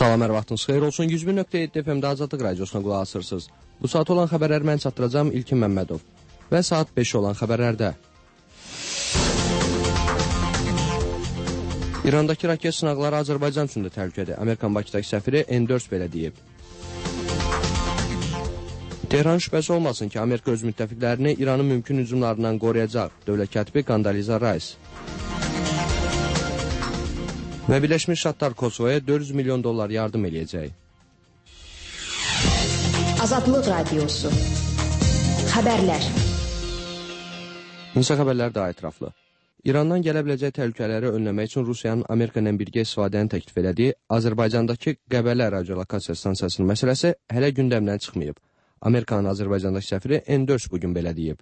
Salam, hər vaxtınız xeyir olsun. 101.7 FM-də Azadlıq Radiosuna qulaq asırsınız. Bu saat olan xəbərləri mən çatdıracağım İlkin Məmmədov. Və saat 5 olan xəbərlərdə. İrandakı raket sınaqları Azərbaycan üçün də təhlükədir. Amerikan Bakıdakı səfiri N4 belə deyib. Tehran şübhəsi olmasın ki, Amerika öz müttəfiqlərini İranın mümkün hücumlarından qoruyacaq. Dövlət katibi Condoleezza Rice. Və Birləşmiş Ştatlar Kosovaya $400 milyon yardım eləyəcək. Azadlıq Radiosu. Xəbərlər. İnsan xəbərləri daha ətraflı. İrandan gələ biləcək təhlükələri önləmək üçün Rusiyanın Amerika ilə birgə istifadəni təklif elədiyi Azərbaycandakı Qəbələ radiolokasiya stansiyasının məsələsi hələ gündəmdən çıxmayıb. Amerikanın Azərbaycandakı səfiri N4 bugün belə deyib.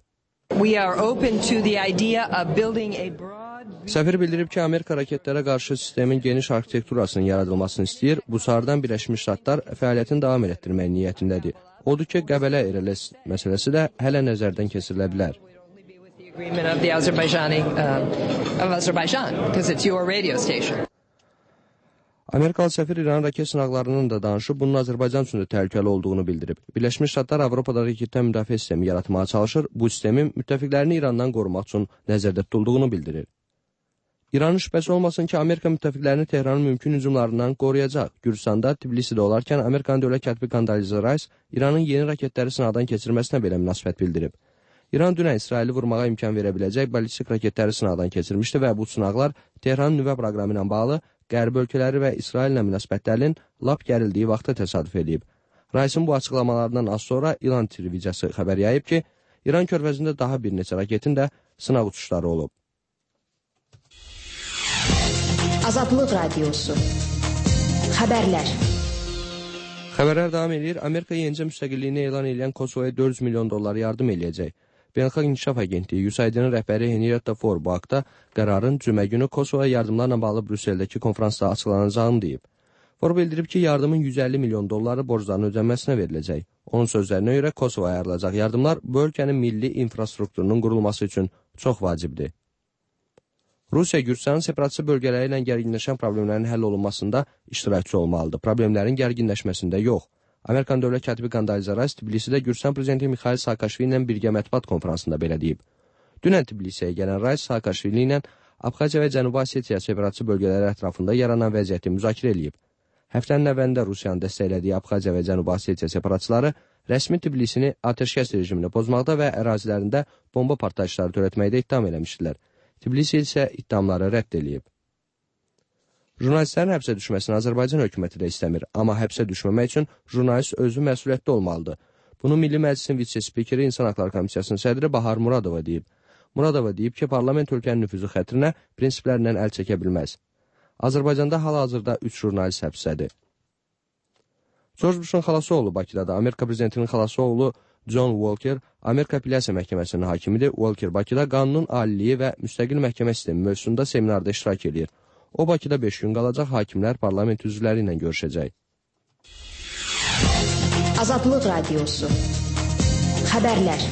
Səfir bildirib ki, Amerika raketlərə qarşı sistemin geniş arxitekturasının yaradılmasını istəyir. Bu sarıdan Birləşmiş Ştatlar fəaliyyətini davam etdirmək niyyətindədir. Odur ki, Qəbələ RLS məsələsi də hələ nəzərdən keçirilə bilər. Amerikalı səfir İran raket sınaqlarının da danışıb, bunun Azərbaycan üçün də təhlükəli olduğunu bildirib. Birləşmiş Ştatlar Avropada raketdən müdafiə sistemi yaratmağa çalışır. Bu sistemin müttəfiqlərini İrandan qorumaq üçün nəzərdə tutulduğunu bildirir. İranın şübhəsi olmasın ki, Amerika müttəfiqlərini Tehranın mümkün hücumlarından qoruyacaq. Gürcistanda, Tbilisidə olarkən Amerikanın dövlət katibi Condoleezza Rice İranın yeni raketləri sınaqdan keçirməsinə belə münasibət bildirib. İran dünən İsraili vurmağa imkan verə biləcək ballistik raketləri sınaqdan keçirmişdi və bu sınaqlar Tehranın nüvə proqramı ilə bağlı Qərb ölkələri və İsraillə münasibətlərinin lap gərildiyi vaxtda təsadüf edib. Rice'in bu açıqlamalarından az sonra İran televiziyası xəbər yayıb ki, İran körfəzində daha bir neçə raketin də sınaq uçuşları olub. Azadlıq Radiosu. Xəbərlər. Xəbərlər davam edir. Amerika yenicə müstəqilliyini elan edən Kosovaya $400 milyon yardım eləyəcək. Beynəlxalq İnkişaf Agentliyi USAID-nin rəhbəri Henrietta Fore bu haqda qərarın cümə günü Kosovaya yardımlarla bağlı Brüsseldəki konfransda açıqlanacağını deyib. Fore bildirib ki, yardımın $150 milyon borclarının ödənməsinə veriləcək. Onun sözlərinə görə Kosovaya ayrılacaq yardımlar bu ölkənin milli infrastrukturunun qurulması üçün çox vacibdir. Rusiya Gürcistanın separatçı bölgələri ilə gərginləşən problemlərin həll olunmasında iştirakçı olmalıdır. Problemlərin gərginləşməsində yox. Amerikan dövlət katibi Condoleezza Rice Tbilisidə Gürcistan prezidenti Mikhail Saakashvili ilə birgə mətbuat konfransında belə deyib. Dünən Tbilisiyə gələn Rice Saakashvili ilə Abxaziya və Cənubi Osetiya separatçı bölgələri ətrafında yaranan vəziyyəti müzakirə edib. Həftənin əvvəlində Rusiyanın dəstəklədiyi Abxaziya və Cənubi Osetiya separatçıları rəsmi Tbilisini atəşkəs rejimini pozmaqda və ərazilərində bomba partlayışları törətməkdə ittiham eləmişdilər. Tbilisi isə ittihamları rədd edib. Jurnalistlərin həbsə düşməsini Azərbaycan hökuməti də istəmir, amma həbsə düşməmək üçün jurnalist özü məsuliyyətli olmalıdır. Bunu Milli Məclisin vitse-spikeri İnsan Haqları Komissiyasının sədri Bahar Muradova deyib. Muradova deyib ki, parlament ölkənin nüfuzu xətrinə prinsiplərindən əl çəkə bilməz. Azərbaycanda hal-hazırda 3 jurnalist həbsdədir. George Bush'un xalası oğlu Bakıdadır. Amerika prezidentinin xalası oğlu John Walker, Amerika Apellyasiya Məhkəməsinin hakimidir. Walker Bakıda qanunun aliliyi və müstəqil məhkəmə sistemi mövzusunda seminarda iştirak edir. O Bakıda 5 gün qalacaq, hakimlər parlament üzvləri ilə görüşəcək. Azadlıq Radiosu. Xəbərlər.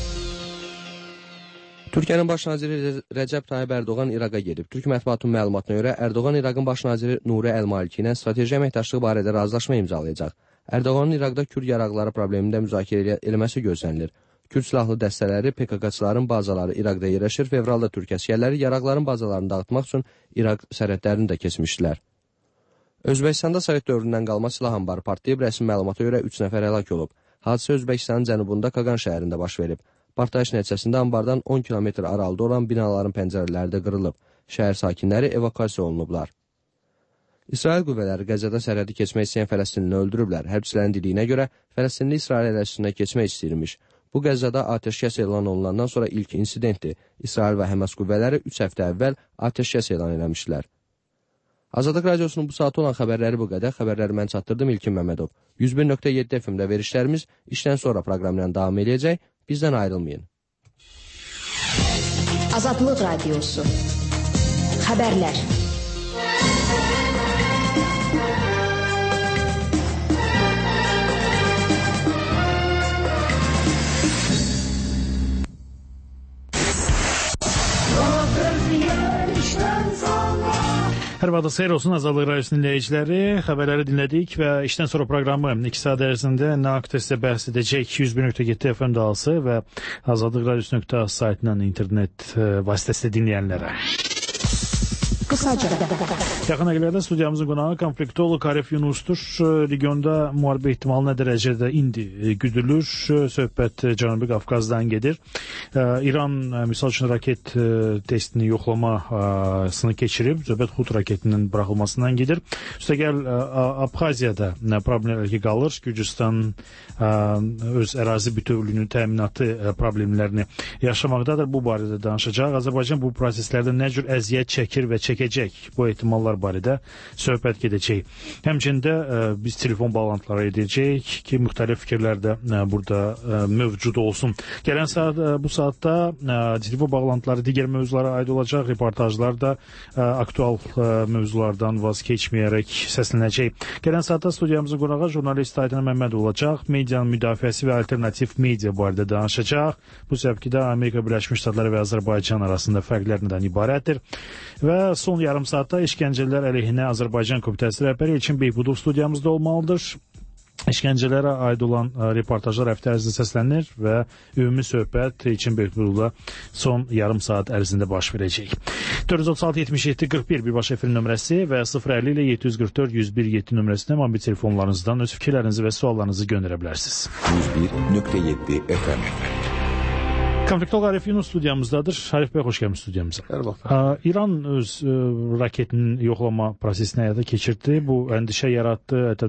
Türkiyənin baş naziri Rəcəb Tayyib Ərdoğan İraqa gedib. Türk mətbuatının məlumatına görə Ərdoğan İraqın baş naziri Nuri Əl-Maliki ilə strateji əməkdaşlıq barədə razılaşma imzalayacaq. Ərdoğanın İraqda Kürd yaraqları problemində müzakirə eləməsi gözlənilir. Kürd silahlı dəstələri, PKK-çıların bazaları İraqda yerləşir. Fevralda Türk əsgərləri yaraqların bazalarını dağıtmaq üçün İraq sərhədlərini də keçmişdilər. Özbəkistanda Sovet dövründən qalma silah anbarı partlayıb, rəsmi məlumata görə 3 nəfər həlak olub. Hadisə Özbəkistanın cənubunda Qaqan şəhərində baş verib. Partlayış nəticəsində anbardan 10 kilometr aralıda olan binaların pəncərələri də qırılıb. Şəhər sakinləri evakuasiya olunublar. İsrail qüvvələri Qəzzada sərhədi keçmək istəyən Fələstinlini öldürüblər. Hərbçilərin dediyinə görə Fələstinli İsrail ərazisində keçmək istəyirmiş. Bu Qəzzada atəşkəs elan olunandan sonra ilk insidentdir. İsrail və Həmas qüvvələri 3 həftə əvvəl atəşkəs elan eləmişdilər. Azadlıq Radiosunun bu saatı olan xəbərləri bu qədər. Xəbərləri mən çatdırdım İlkin Məmmədov. 101.7 FM-də verişlərimiz işdən sonra proqramla davam edəcək. Bizdən ayrılmayın. Azadlıq Radiosu. Xəbərlər. Hər vaxtda xeyir olsun Azadlıq Radiosunun dinləyiciləri. Xəbərləri dinlədik və işdən sonra proqramı 2 saat ərzində nə haqda sizə bəhs edəcək 101.7 FM dalsı və Azadlıq Radiosu.az saytından internet vasitəsilə dinləyənlərə. Qısaca. Yaxın əqlərdə studiyamızın qonağı konfliktolog Arif Yunusdur. Regionda müharibə ehtimalı nə dərəcədə indi güdülür? Söhbət Cənubi Qafqazdan gedir. İran misal üçün raket testini yoxlamasını keçirib. Söhbət Hut raketinin buraxılmasından gedir. Üstəgəl Abxaziyada problemlər ki qalır. Gürcüstan öz ərazi bütövlüyünün təminatı problemlərini yaşamaqdadır. Bu barədə danışacaq. Azərbaycan bu proseslərdə nə cür əziyyət çəkir və çəkəcək? Bu ehtimallar barədə söhbət gedəcək. Həmçində biz telefon bağlantıları edəcək ki, müxtəlif fikirlər də burada mövcud olsun. Gələn saat, bu saatda telefon bağlantıları digər mövzulara aid olacaq. Reportajlar da aktual mövzulardan vaz keçməyərək səslənəcək. Gələn saatda studiyamızın qonağı jurnalist Aydan Məmməd olacaq. Medianın müdafiəsi və alternativ media barədə danışacaq. Bu səbəbkidə Amerika Birləşmiş Ştatları və Azərbaycan arasında fərqlər nədən ibarətdir. Və son yarım saatda işgəncələr əleyhinə Azərbaycan Komitəsi rəhbəri İlkin Beypudov studiyamızda olmalıdır. İşgəncələrə aid olan reportajlar həftə ərzində səslənir və ümumi söhbət İlkin Beypudovla son yarım saat ərzində baş verəcək. 436-77-41 birbaşa efir nömrəsi və 050 ilə 744-101-7 nömrəsində mobil telefonlarınızdan öz fikirlərinizi və suallarınızı göndərə bilərsiniz. 101.7 FM. Konfliktolog Arif Yunus studiyamızdadır. Arif bəy, xoş gəlmiş studiyamıza. İran öz raketinin yoxlama prosesini həyata keçirdi. Bu əndişə yaratdı. Hətta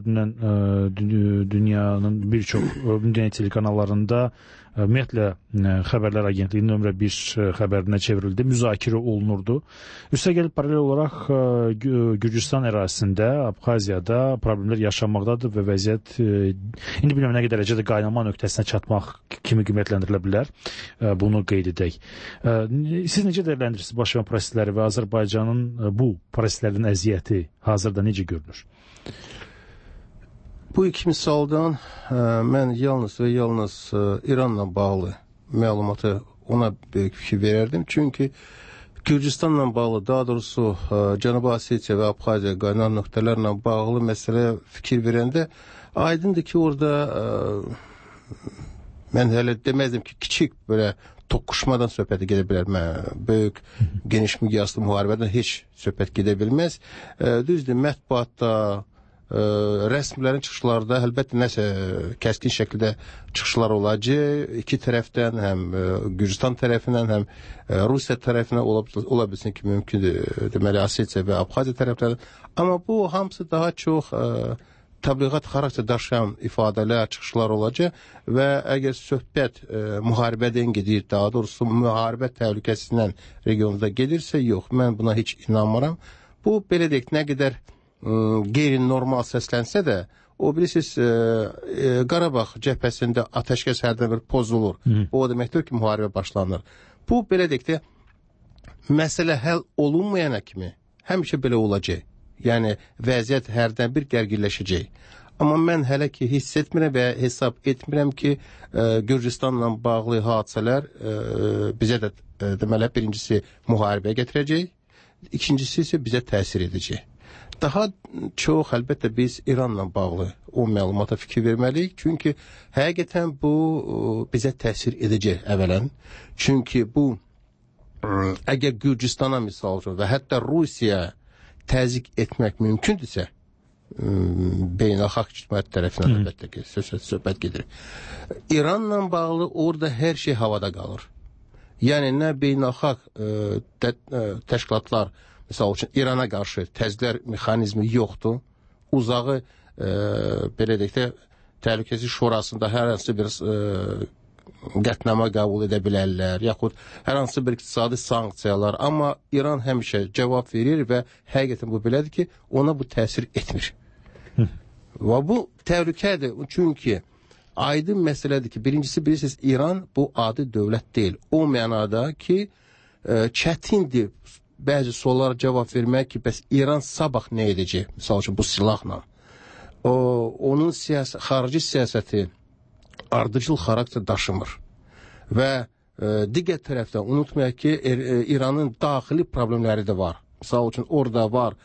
dünyanın bir çox dünya telekanallarında ümumiyyətlə Xəbərlər Agentliyinin nömrə 1 xəbərinə çevrildi, müzakirə olunurdu. Üstəgəl paralel olaraq Gürcüstan ərazisində, Abxaziyada problemlər yaşanmaqdadır və vəziyyət indi bilməm nə qədər dərəcədə qaynama nöqtəsinə çatmaq kimi qiymətləndirilə bilər. Bunu qeyd edək. Siz necə dəyərləndirirsiniz baş verən prosesləri və Azərbaycanın bu proseslərin əziyyəti hazırda necə görünür? Bu iki misaldan mən yalnız və yalnız İranla bağlı məlumatı ona böyük fikir verərdim. Çünki Gürcüstanla bağlı, daha doğrusu Cənubi Osetiya və Abxaziya qaynar nöqtələrlə bağlı məsələyə fikir verəndə aydındır ki, orada mən hələ deməzdim ki, kiçik belə toqquşmadan söhbəti gedə bilər. Böyük, geniş miqyaslı müharibədən heç söhbət gedə bilməz. Düzdür, mətbuatda, rəsmilərin çıxışlarda əlbəttə nəsə kəskin şəkildə çıxışlar olacaq. İki tərəfdən, həm Gürcüstan tərəfindən, həm Rusiya tərəfindən ola bilsin ki, mümkündür, deməli, Osetiya və Abxaziya tərəflərindən. Amma bu hamısı daha çox təbliğat xarakter daşıyan ifadələr, çıxışlar olacaq və əgər söhbət müharibədən gedir, daha doğrusu müharibə təhlükəsindən regionda gedirsə, yox, mən buna heç inanmıram. Bu, belə deyək, nə qədər qeyri-normal səslənsə də, o bilirsiniz, Qarabağ cəbhəsində atəşkəs hərdən bir pozulur. O deməkdir ki, müharibə başlanır. Bu, belə deyək də, məsələ həll olunmayana kimi həmişə belə olacaq. Yəni, vəziyyət hərdən bir gərginləşəcək. Amma mən hələ ki, hiss etmirəm və hesab etmirəm ki, Gürcüstanla bağlı hadisələr bizə də, deməli, birincisi müharibəyə gətirəcək, ikincisi isə bizə təsir edəcək. Daha çox, əlbəttə, biz İranla bağlı o məlumata fikir verməliyik. Çünki həqiqətən bu bizə təsir edəcək əvvələn. Çünki bu, əgər Gürcüstana misal üçün və hətta Rusiya təzyiq etmək mümkündürsə, beynəlxalq ictimaiyyət tərəfindən əlbəttə ki, söhbət gedir. İranla bağlı orada hər şey havada qalır. Yəni, nə beynəlxalq təşkilatlar, məsəl üçün, İrana qarşı təzyiqlər mexanizmi yoxdur. Uzağı, belə deyək də, Təhlükəsizlik Şurasında hər hansı bir qətnamə qəbul edə bilərlər, yaxud hər hansı bir iqtisadi sanksiyalar. Amma İran həmişə cavab verir və həqiqətən bu belədir ki, ona bu təsir etmir. Və bu təhlükədir, çünki aydın məsələdir ki, birincisi bilirsiniz, İran bu adi dövlət deyil. O mənada ki, çətindir bəzi suallara cavab vermək ki, bəs İran sabah nə edəcək? Misal üçün, bu silahla. Onun xarici siyasəti ardıcıl xarakter daşımır. Və digər tərəfdən unutmayaq ki, İranın daxili problemləri də var. Misal üçün, orada var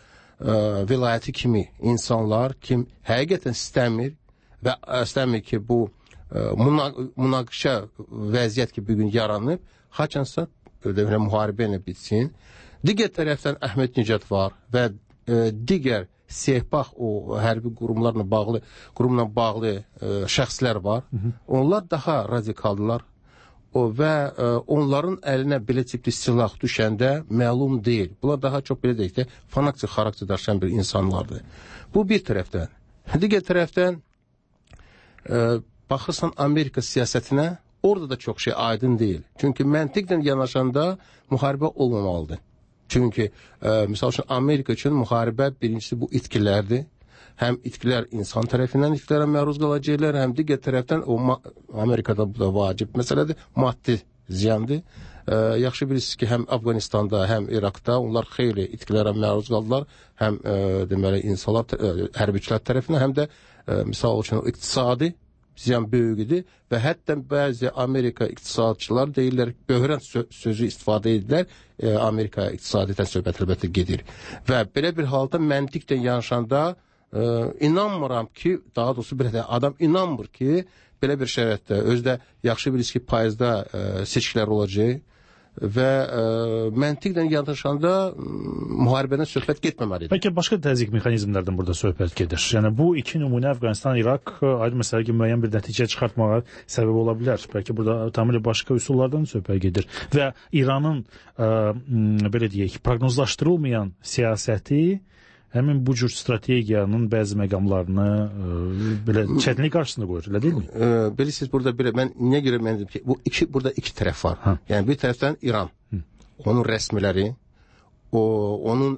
vilayəti kimi insanlar kim həqiqətən istəmir ki, bu münaqişə vəziyyət ki, bugün yaranıb, haçansa müharibə ilə bitsin. Digər tərəfdən Əhməd Nicat var və digər Sehbaq o hərbi qurumla bağlı şəxslər var. Onlar daha radikaldılar. Və onların əlinə belə tipli silah düşəndə məlum deyil. Bunlar daha çox belə deyək də fanatik xarakter daşıyan bir insanlardır. Bu bir tərəfdən. Digər tərəfdən baxırsan Amerika siyasətinə, orada da çox şey aydın deyil. Çünki məntiqdən yanaşanda müharibə olmamalıdır. Çünki misal üçün Amerika üçün müharibə birincisi bu itkilərdir. Həm itkilər insan tərəfindən itkilərə məruz qalacaqlar, həm digər tərəfdən Amerikada bu da vacib məsələdir, maddi ziyandır. Yaxşı bilirsiniz ki, həm Afqanistanda, həm İraqda onlar xeyli itkilərə məruz qaldılar. Həm deməli insanlar, hərbçilər tərəfindən, həm də misal üçün iqtisadi ziyan böyük idi və hətta bəzi Amerika iqtisadçılar deyirlər, böhran sözü istifadə edirlər, Amerika iqtisadiyyətən söhbət əlbəttə gedir. Və belə bir halda məntiqdən yanaşanda inanmıram ki, daha doğrusu belə adam inanmır ki, belə bir şəraitdə özdə yaxşı bilirsiniz ki, payızda seçkilər olacaq və məntiqdən yanaşanda müharibədən söhbət getməməlidir. Bəlkə başqa təzyiq mexanizmlərdən burada söhbət gedir. Yəni bu iki nümunə Əfqanistan, İraq ayrı məsələ ki, müəyyən bir nəticə çıxartmağa səbəb ola bilər. Bəlkə burada tamamilə başqa üsullardan söhbət gedir və İranın belə deyək, proqnozlaşdırılmayan siyasəti həmin bu cür strategiyanın bəzi məqamlarını belə çətinlik qarşısında qoyur, elə deyilmi? Bilirsiniz, burada mən niyə görə mən dedim ki, burada iki tərəf var. Yəni bir tərəfdən İran, onun rəsmiləri, onun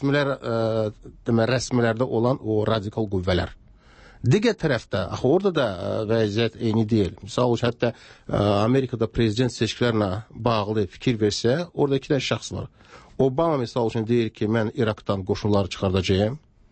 rəsmilərdə olan o radikal qüvvələr. Digər tərəfdə, orada da vəziyyət eyni deyil. Misal üçün, hətta Amerikada prezident seçkilərlə bağlı fikir versə, orada iki dənə şəxs var. Obama misal üçün deyir ki, mən İraqdan qoşunları çıxardacağım.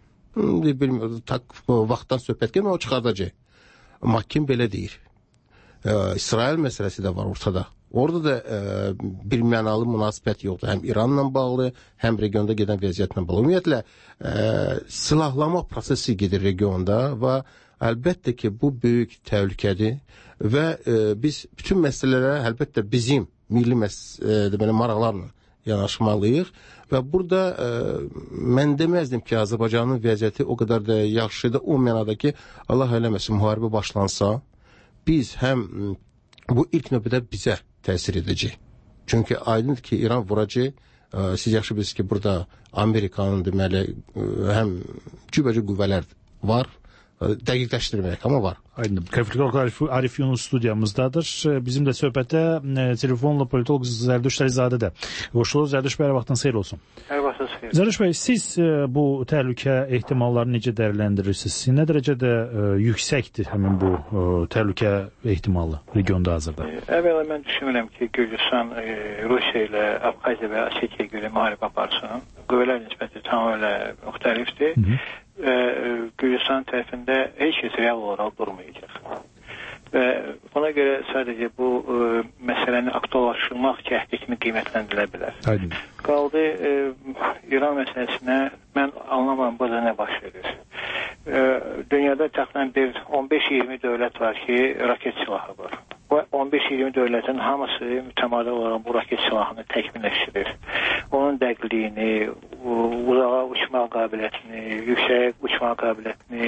Vaxtdan söhbət gəlmə, o çıxardacaq. Mahkim belə deyir. İsrail məsələsi də var ortada. Orada da bir mənalı münasibət yoxdur. Həm İranla bağlı, həm regionda gedən vəziyyətlə bağlı. Ümumiyyətlə, silahlama prosesi gedir regionda və əlbəttə ki, bu böyük təhlükədir və biz bütün məsələlərə əlbəttə bizim milli maraqlarla yanaşmalıyıq və burada mən deməzdim ki, Azərbaycanın vəziyyəti o qədər də yaxşıdır, o mənada ki, Allah eləməsin, müharibə başlansa, biz həm bu ilk növbədə bizə təsir edəcək. Çünki aydındır ki, İran vuracaq, siz yaxşı bilirsiniz ki, burada Amerikanın deməli həm cübəcə qüvvələr var, dəqiqləşdirmək amma var. Aydın. Konfliktolog Arif Yunus studiyamızdadır. Bizimlə söhbətə telefonla politolog Zərdüş Əlizadə də qoşulur. Zərdüş bəy, vaxtın xeyir olsun. Hər vaxtınız xeyir. Zərdüş bəy, siz bu təhlükə ehtimallarını necə dəyərləndirirsiniz? Nə dərəcədə yüksəkdir həmin bu təhlükə ehtimalı regionda hazırda? Əvvəla mən düşünürəm ki, Gürcüstan Rusiya ilə Abxaziya və Osetiya görə müharibə aparsın. Qüvvələr nisbəti tamamilə müxtəlifdir. Və Gürcüstan tərəfində heç kəs real olaraq durmayacaq. Və ona görə sadəcə bu məsələni aktuallaşdırmaq cəhdi kimi qiymətləndirilə bilər. Aydın. Qaldı İran məsələsinə mən anlamaram burada nə baş verir. Dünyada təxminən bir 15-20 dövlət var ki, raket silahı var. Bu 15-20 dövlətin hamısı mütəmadi olaraq bu raket silahını təkmilləşdirir. Onun dəqiqliyini, uzağa uçma qabiliyyətini, yüksək uçma qabiliyyətini,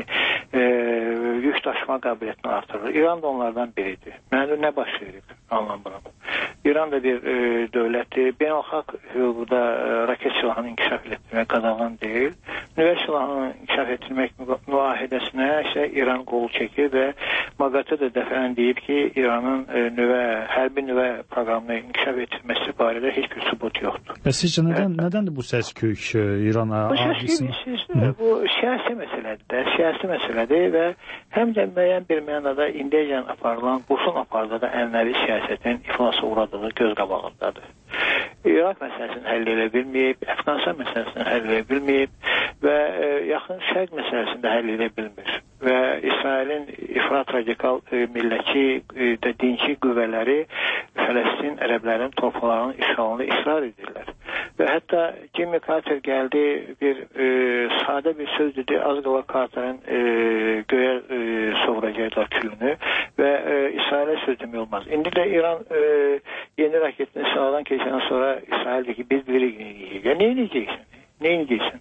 yük daşıma qabiliyyətini artırır. İran da onlardan biridir. Mənə nə baş verir? Anlamıram. İran da bir dövlətdir. Beynəlxalq hüquqda raket silahını inkişaf etdirmək qadağan deyil. Nüvə silahını inkişaf etdirmək müahidəsinə isə İran qol çəkir və MAQAT da dəfələn deyib ki, İranın hərbi nüvə proqramını inkişaf etdirməsi barədə heç bir sübut yoxdur. Və sizcə nədəndir bu səs-küy İran arzusunun? Bu siyasi məsələdir. Siyasi məsələdir və həm də müəyyən bir mənada indiyəcən aparılan, Bushun apardığı ənənəvi siyasətin iflasa uğradığı göz qabağındadır. İraq məsələsini həll edə bilməyib, Əfqanistan məsələsini həll edə bilməyib və yaxın şərq məsələsini də həll edə bilmir. Və İsrailin ifrat radikal millətçi, dinçi qüvvələri Fələstin ərəblərin torpaqlarının işğalında israr edirlər. Və hətta Jimmy Carter gəldi, bir sadə bir söz dedi, az qala Carter'ın göyə sovuracaqlar külünü və İsrailə söz demək olmaz. İndi də İran yeni raketini sağdan keçəndən sonra İsrail deyir ki, biz bilirik nə edəcəyik. Ya nə edəcəksin? Nə edəcəksin?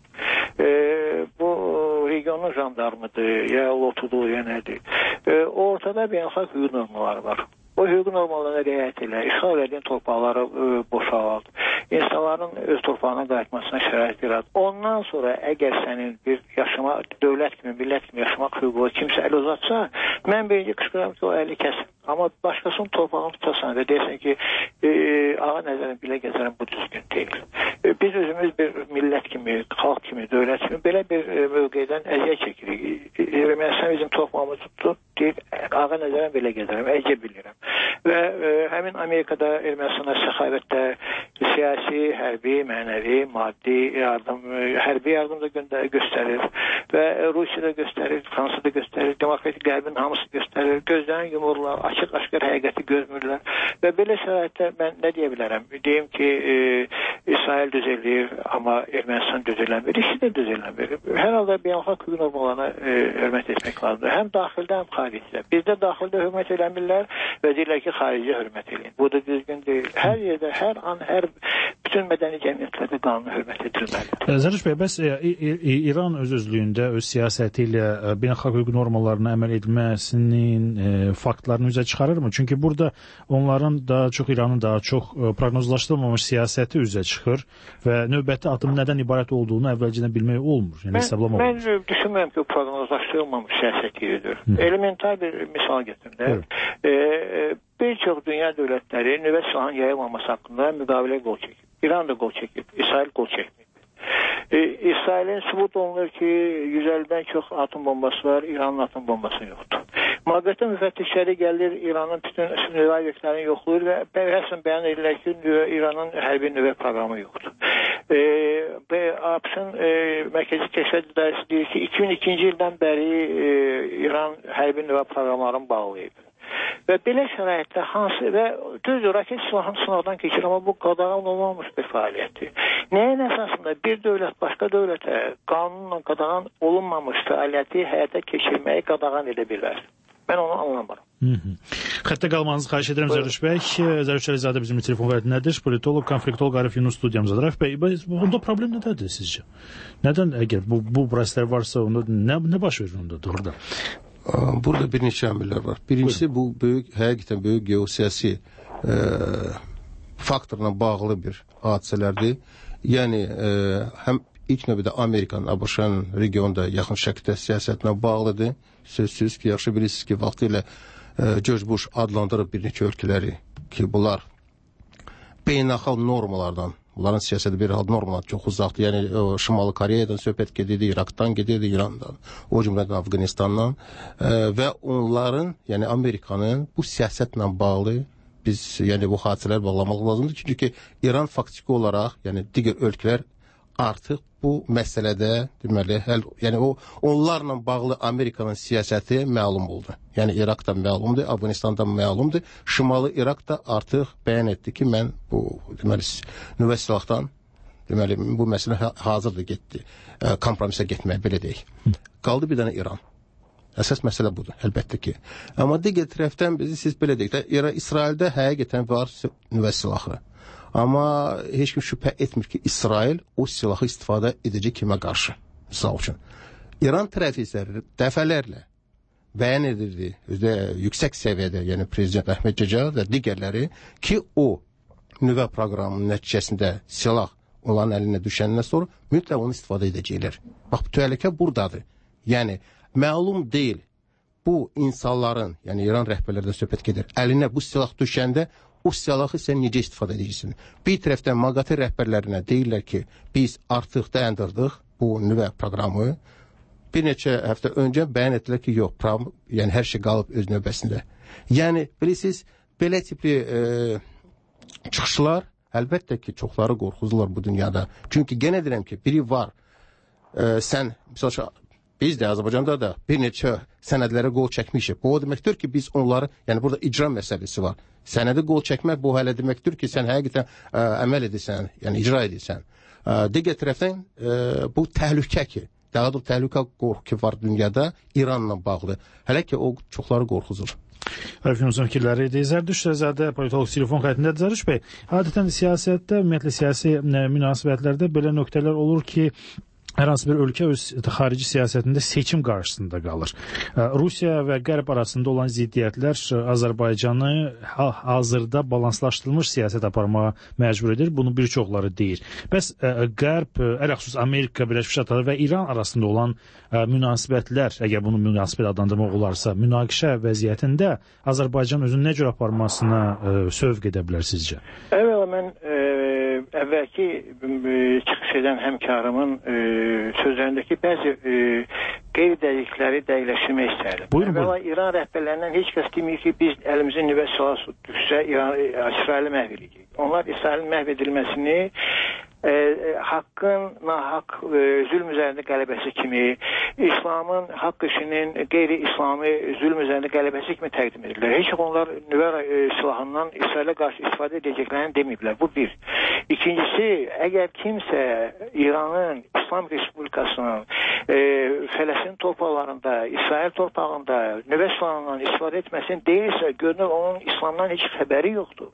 Bu regionun jandarmıdır, ya lotudur, ya nədir? Ortada beynəlxalq hüquq normalları var. O hüquq normalarına riayət elə, işğal edilən torpaqları boşalt, insanların öz torpağına qayıtmasına şərait yarat. Ondan sonra əgər sənin bir yaşama, dövlət kimi, millət kimi yaşamaq hüququ kimsə əl uzatsa, mən birinci qışqıram ki, o əli kəsin. Amma başqasının torpağını tutasan və deyəsən ki, ağa nəzərin bilə gəzərəm, bu düzgün deyil. Biz özümüz bir millət kimi, xalq kimi, dövlət kimi belə bir mövqeydən əziyyət çəkirik. Ermənistan bizim torpağımızı tutub, deyir, ağa nəzərin bilə gəzərəm, əcə bilirəm. Və həmin Amerikada Ermənistana səxavətdə siyasi, hərbi, mənəvi, maddi yardım, hərbi yardım da göstərir və Rusiyada göstərir, Fransada göstərir, demokratik qərbin hamısı göstərir, gözlərini yumurlar, açıq-aşkar həqiqəti görmürlər və belə şəraitdə mən nə deyə bilərəm? Deyim ki, İsrail düzəldir, amma Ermənistan düzələnmir, ikisi də düzələnmir. Hər halda beynəlxalq hüquq normalarına hörmət etmək lazımdır. Həm daxildə, həm xaricdə. Bizdə daxildə hörmət eləmirlər və deyirlər ki, xaricə hörmət eləyin. Bu da düzgün deyil. Hər yerdə, hər an, hər bütün mədəni cəmiyyətlərdə qanuna hörmət edilməlidir. Zəruş bəy, bəs İran öz-özlüyündə, öz siyasəti ilə beynəlxalq hüquq normalarına əməl etməsinin faktlarını üzə çıxarırmı? Çünki burada onların daha çox, İranın daha çox proqnozlaşdırılmamış siyasəti üzə çıxır və növbəti adım nədən ibarət olduğunu əvvəlcədən bilmək olmur. Yəni hesablamaq olmur. Mən düşünmürəm ki, o proqnozlaşdırılmamış siyasət yeridir. Elementar bir misal gətirim. Bir çox dünya dövlətləri nüvə silahının yayılmaması haqqında müqavilə qol çəkib. İran da qol çəkib, İsrail qol çəkməyib. İsrailin sübut olunur ki, 150-dən çox atom bombası var, İranın atom bombası yoxdur. Müvaqqəti müfəttişləri gəlir, İranın bütün nüvə obyektlərini yoxlayır və rəsmən bəyan edirlər ki, İranın hərbi nüvə proqramı yoxdur. ABŞ-ın Mərkəzi Kəşfiyyat İdarəsi deyir ki, 2002-ci ildən bəri İran hərbi nüvə proqramlarını bağlayıb. Və belə şəraitdə hansı və düzdür, raket silahını sınaqdan keçir, amma bu qadağan olmamış bir fəaliyyətdir. Nəyin əsasında bir dövlət başqa dövlətə qanunla qadağan olunmamış fəaliyyəti həyata keçirməyi qadağan edə bilər? Mən onu anlamıram. Xəttə qalmanızı xahiş edirəm Zəruş bəy. Zəruş Əlizadə bizim telefon vərdinədir. Politolog, konfliktolog Arif Yunus studiyamızdadır. Arif bəy, bunda problem nədədir sizcə? Nədən əgər bu proseslər varsa, onda nə baş verir onda doğrudan? Burada bir neçə əmrlər var. Birincisi, bu həqiqətən böyük geosiyasi faktorla bağlı bir hadisələrdir. Yəni, həm ilk növbədə Amerikanın, ABŞ-ın regionda, yaxın şərqdə siyasətinə bağlıdır. Sözsüz ki, yaxşı bilirsiniz ki, vaxtilə George Bush adlandırıb bir neçə ölkələri ki, bunlar beynəlxalq normalardan, bunların siyasəti bir hal normalar çox uzaqdır. Yəni, Şimali Koreyadan söhbət gedirdi, İraqdan gedirdi, İrandan, o cümlədən Afqanistandan və onların, yəni Amerikanın bu siyasətlə bağlı biz, yəni bu hadisələr bağlamaq lazımdır. Çünki İran faktiki olaraq, yəni digər ölkələr artıq bu məsələdə, deməli, yəni onlarla bağlı Amerikanın siyasəti məlum oldu. Yəni İraq da məlumdur, Afqanistan da məlumdur. Şimali İraq da artıq bəyan etdi ki, mən bu, deməli, nüvə silahdan, deməli, bu məsələ hazırdır getdi. Kompromisə getməyə, belə deyək. Qaldı bir dənə İran. Əsas məsələ budur, əlbəttə ki. Amma digər tərəfdən siz belə deyək də, İsraildə həqiqətən var nüvə silahı. Amma heç kim şübhə etmir ki, İsrail o silahı istifadə edəcək kimə qarşı, misal üçün. İran tərəfi isə dəfələrlə bəyan edirdi, özdə yüksək səviyyədə, yəni Prezident Əhməd Cəcəl və digərləri ki, o nüvə proqramının nəticəsində silah onların əlinə düşəndən sonra mütləq onu istifadə edəcəklər. Bax, bu təhlükə buradadır. Yəni, məlum deyil, bu insanların, yəni İran rəhbərlərdə söhbət gedir, əlinə bu silah düşəndə o silahı sən necə istifadə edəcəksin? Bir tərəfdən MAQATE rəhbərlərinə deyirlər ki, biz artıq dayandırdıq bu nüvə proqramı. Bir neçə həftə öncə bəyan etdilər ki, yox, yəni hər şey qalıb öz növbəsində. Yəni, bilirsiniz, belə tipli çıxışlar əlbəttə ki, çoxları qorxuzurlar bu dünyada. Çünki genə deyirəm ki, biri var, sən, misal biz də Azərbaycanda da bir neçə sənədlərə qol çəkmişik. Bu o deməkdir ki, biz onları, yəni burada icra məsələsi var. Sənədə qol çəkmək bu hələ deməkdir ki, sən həqiqətən əməl edirsən, yəni icra edirsən. Digər tərəfdən bu təhlükə ki, daha da təhlükə qorxu var dünyada İranla bağlı. Hələ ki o çoxları qorxuzur. Arif Yunus'un fikirləri idi. Zərdüşt Rəzadə politolog telefon xəttindədir. Zərdüşt bəy, adətən siyasətdə, ümumiyyətlə siyasi münasibətlərdə belə nöqtələr olur ki, hər hansı bir ölkə öz xarici siyasətində seçim qarşısında qalır. Rusiya və Qərb arasında olan ziddiyyətlər Azərbaycanı hazırda balanslaşdırılmış siyasət aparmağa məcbur edir. Bunu bir çoxları deyir. Bəs Qərb, ələxüsus Amerika Birləşmiş Ştatları və İran arasında olan münasibətlər, əgər bunu münasibət adlandırmaq olarsa, münaqişə vəziyyətində Azərbaycan özünü nə cür aparmasına sövq edə bilər sizcə? Əvvəla mən əvvəlki çıxış edən həmkarımın sözlərindəki bəzi qeyri-dəqiqləri dəqiqləşdirmək istərdim. Əvvəla İran rəhbərlərindən heç kəs demir ki, biz əlimizin nüvə silahı düşsə İsraili məhv edirik. Onlar İsrailin məhv edilməsini haqqın nahaq zülm üzərində qələbəsi kimi, İslamın haqq işinin qeyri-İslami zülm üzərində qələbəsi kimi təqdim edirlər. Heç onlar nüvə silahından İsrailə qarşı istifadə edəcəklərini deməyiblər. Bu bir. İkincisi, əgər kimsə İranın, İslam Respublikasının Fələstin torpaqlarında, İsrail torpağında nüvə silahından istifadə etməsini deyirsə, görünür onun İslamdan heç xəbəri yoxdur.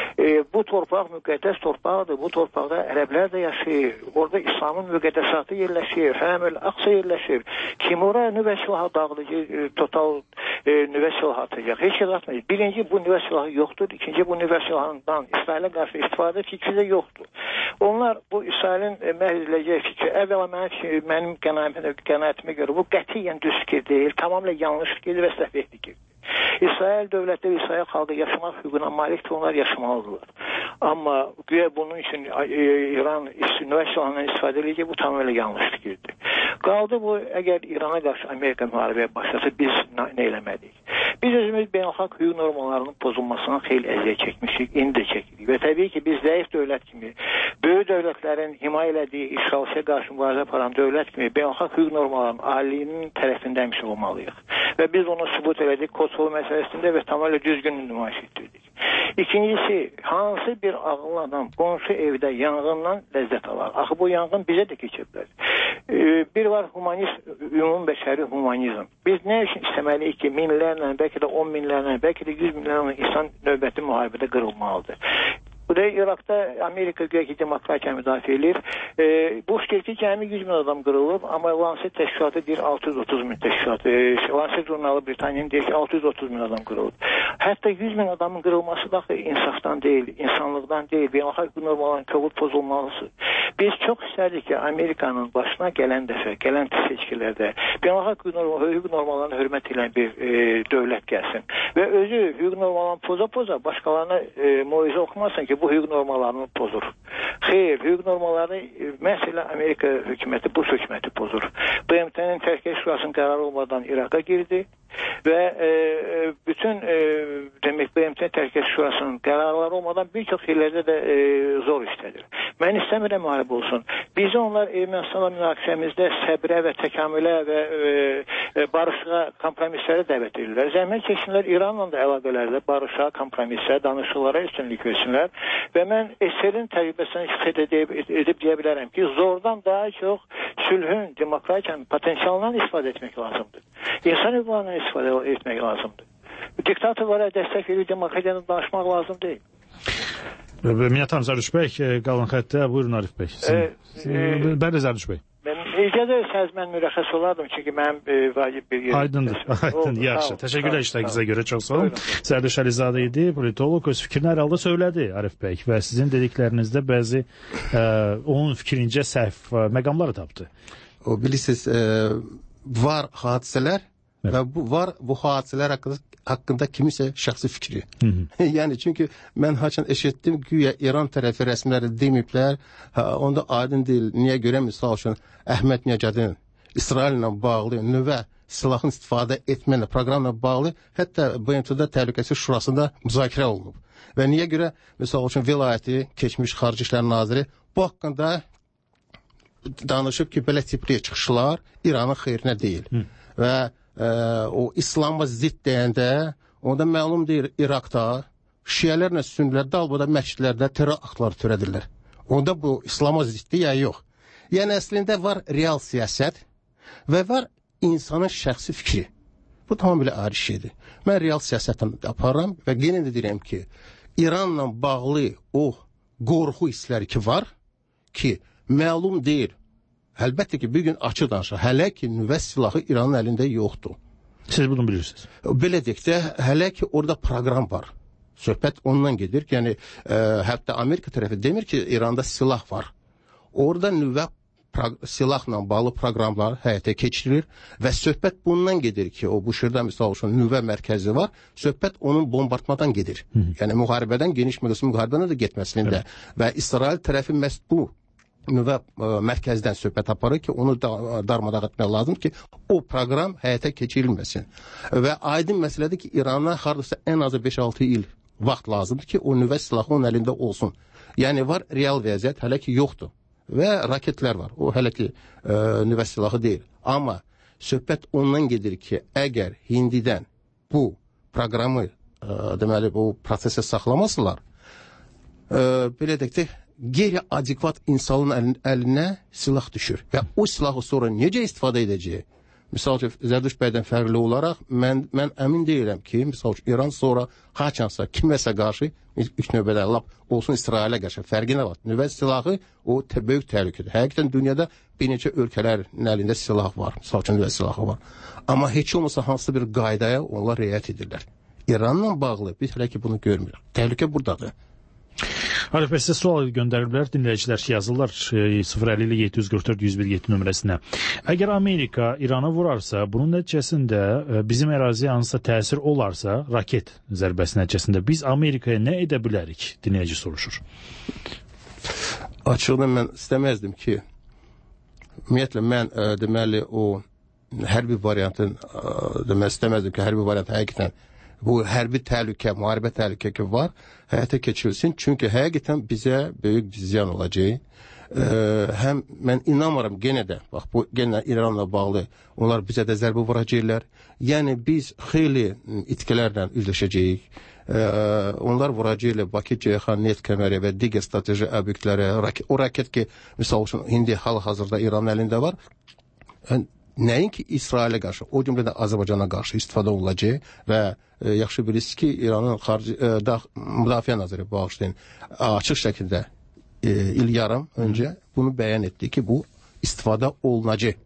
Bu torpaq müqəddəs torpaqdır. Bu torpaqda ərəblər də yaşayır. Orada İslamın müqəddəsatı yerləşir. Hərəməl Aqsa yerləşir. Kim ora nüvə silahı dağıdıcı, total nüvə silahı atacaq? Heç şey atmayacaq. Birinci, bu nüvə silahı yoxdur. İkinci, bu nüvə silahından İsrailə qarşı istifadə fikri də yoxdur. Onlar bu İsrailin məhv ediləcəyi fikri, əvvəla mənim qənaətimə görə bu qətiyyən düz fikir deyil. Tamamilə yanlış fikir və səhv fikir. İsrail dövləti və İsrail xalqı yaşamaq hüququna malikdir, onlar yaşamalıdırlar. Amma güya bunun üçün İran nüvə silahından istifadə edəcək, bu tamamilə yanlış fikirdir. Qaldı bu, əgər İrana qarşı Amerika müharibəyə başlasa, biz nə eləməliyik? Biz özümüz beynəlxalq hüquq normalarının pozulmasına xeyli əziyyət çəkmişik, indi də çəkirik. Və təbii ki, biz zəif dövlət kimi, böyük dövlətlərin himayə elədiyi işğalçıya qarşı mübarizə aparan dövlət kimi beynəlxalq hüquq normalarının aliyinin tərəfində həmişə olmalıyıq. Və biz onu sübut elədik Kosovo məsələsində və tamamilə düzgün nümayiş etdirdik. İkincisi, hansı bir ağıllı adam qonşu evdə yanğından ləzzət alar? Axı bu yanğın bizə də keçə bilər. Bir var humanist, ümum bəşəri humanizm. Biz nə üçün istəməliyik ki, minlərlə, bəlkə də 10 minlərlə, bəlkə də 100 minlərlə insan növbəti müharibədə qırılmalıdır. Bu da İraqda Amerika güya ki demokratiya müdafiə edir. Bush deyir ki, cəmi 100 min adam qırılıb, amma Lancet təşkilatı deyir 630 min təşkilatı. Lancet jurnalı Britaniyanın deyir ki, 630 min adam qırılıb. Hətta 100 min adamın qırılması da insafdan deyil, insanlıqdan deyil, beynəlxalq normalarının kobud pozulmalısı. Biz çox istərdik ki, Amerikanın başına gələn seçkilərdə beynəlxalq hüquq normalarına hörmət edən bir dövlət gəlsin. Və özü hüquq normalarını poza-poza başqalarına moizə oxumasın ki, bu hüquq normalarını pozur. Xeyr, hüquq normalarını məsələ Amerika hökuməti, Bush hökuməti pozur. BMT-nin Təhlükəsizlik Şurasının qərarı olmadan İraqa girdi və bütün demək BMT Təhlükəsizlik Şurasının qərarları olmadan bir çox yerlərdə də zor işlədir. Mən istəmirəm müharibə olsun. Bizi onlar Ermənistanla münaqişəmizdə səbrə və təkamülə və barışğa, kompromislərə dəvət edirlər. Zəhmət çəksinlər İranla da əlaqələrdə barışğa, kompromislərə, danışıqlara üstünlük versinlər və mən SSR-in təcrübəsindən istifadə edib deyə bilərəm ki, zordan daha çox sülhün, demokratiyanın potensialından istifadə etmək lazımdır. İnsan hüquqlarından istifadə etmək lazımdır. Diktatorlara dəstək verib demokratiyadan danışmaq lazım deyil. Minnət hanım Zərdüşt bəy, qalın xəttə. Buyurun Arif bəy. Bəli Zərdüşt bəy. İcazə etsəniz mən mürəxəs olardım çünki mənim vacib bir yerim. Aydındır, yaxşı. Təşəkkürlər işləyinizə görə, çox sağ olun. Zərdüşt Əlizadə idi, politolog, öz fikrini hər halda söylədi Arif bəy və sizin dediklərinizdə bəzi onun fikrincə səhv məqamları tapdı. O bilirsiniz, var hadisələr və bu hadisələr haqqında kimisə şəxsi fikri. Yəni çünki mən haçan eşitdim güya İran tərəfi rəsmiləri deməyiblər, onda aydın deyil. Niyə görə misal üçün Əhməd Nəcədin İsraillə bağlı nüvə silahın istifadə etməklə proqramla bağlı hətta BMT-də Təhlükəsizlik Şurasında müzakirə olunub. Və niyə görə misal üçün vilayəti keçmiş Xarici İşlər Naziri bu haqqında danışıb ki, belə tipli çıxışlar İranın xeyrinə deyil. Və o İslama zidd deyəndə, onda məlum deyir, İraqda şiələrlə sünnilər dalbada məscidlərdə terror aktları törədirlər. Onda bu İslama ziddir ya yox. Yəni əslində var real siyasət və var insanın şəxsi fikri. Bu tamamilə ayrı şeydir. Mən real siyasətdən aparıram və yenə də deyirəm ki, İranla bağlı o qorxu hissləri ki var ki, məlum deyil. Əlbəttə ki, bir gün açıq danışır. Hələ ki, nüvə silahı İranın əlində yoxdur. Siz bunu bilirsiniz. Belə deyək də, hələ ki, orada proqram var. Söhbət ondan gedir. Yəni, hətta Amerika tərəfi demir ki, İranda silah var. Orada nüvə silahla bağlı proqramlar həyata keçirilir və söhbət bundan gedir ki, o Buşirdə misal üçün nüvə mərkəzi var, söhbət onun bombardmadan gedir. Yəni müharibədən, geniş miqyaslı müharibədən də getməsində və İsrail tərəfi məhz bu nüvə mərkəzdən söhbət aparır ki, onu darmadağın etmək lazım ki, o proqram həyata keçirilməsin. Və aydın məsələdir ki, İrana hardasa ən azı 5-6 il vaxt lazımdır ki, o nüvə silahı onun əlində olsun. Yəni var real vəziyyət hələ ki yoxdur. Və raketlər var. O hələ ki nüvə silahı deyil. Amma söhbət ondan gedir ki, əgər Hindidən bu proqramı, deməli, bu prosesə saxlamasılar, belə deyək də, qeyri-adekvat insanın əlinə silah düşür. Və o silahı sonra necə istifadə edəcək? Misal üçün, Zərduş bəydən fərqli olaraq, mən əmin deyirəm ki, misal üçün, İran sonra haçansa, kiməsə qarşı, ilk növbədə lap olsun İsrailə qarşı fərqinə var. Nüvə silahı o böyük təhlükədir. Həqiqətən dünyada bir neçə ölkələrin əlində silah var. Misal üçün, nüvə silahı var. Amma heç olmasa hansısa bir qaydaya onlar riayət edirlər. İranla bağlı biz hələ ki bunu görmürük. Təhlükə buradadır. Arif bəy, sizə sual göndəriblər, dinləyicilər yazırlar 050-744-101-7 nömrəsinə. Əgər Amerika İranı vurarsa, bunun nəticəsində bizim əraziyə hansısa təsir olarsa, raket zərbəsi nəticəsində biz Amerikaya nə edə bilərik? Dinləyici soruşur. Açıqda mən istəməzdim ki, ümumiyyətlə mən deməli o hərbi variantın deməli istəməzdim ki, hərbi variant həqiqətən bu hərbi təhlükə, müharibə təhlükə ki var, həyata keçirilsin. Çünki həqiqətən bizə böyük ziyan olacaq. Həm mən inanmıram genə də, bax bu genə İranla bağlı, onlar bizə də zərbə vuracaqlar. Yəni biz xeyli itkilərlə üzləşəcəyik. Onlar vuracaqlar Bakı, Ceyhan, neft kəməri və digər strateji obyektlərə. O raket ki, misal üçün, indi hal-hazırda İranın əlində var. Nəinki İsrailə qarşı, o cümlədən Azərbaycana qarşı istifadə olacaq və yaxşı bilirsiniz ki, İranın Müdafiə Naziri bağışlayın açıq şəkildə il yarım öncə bunu bəyan etdi ki, bu istifadə olunacaq.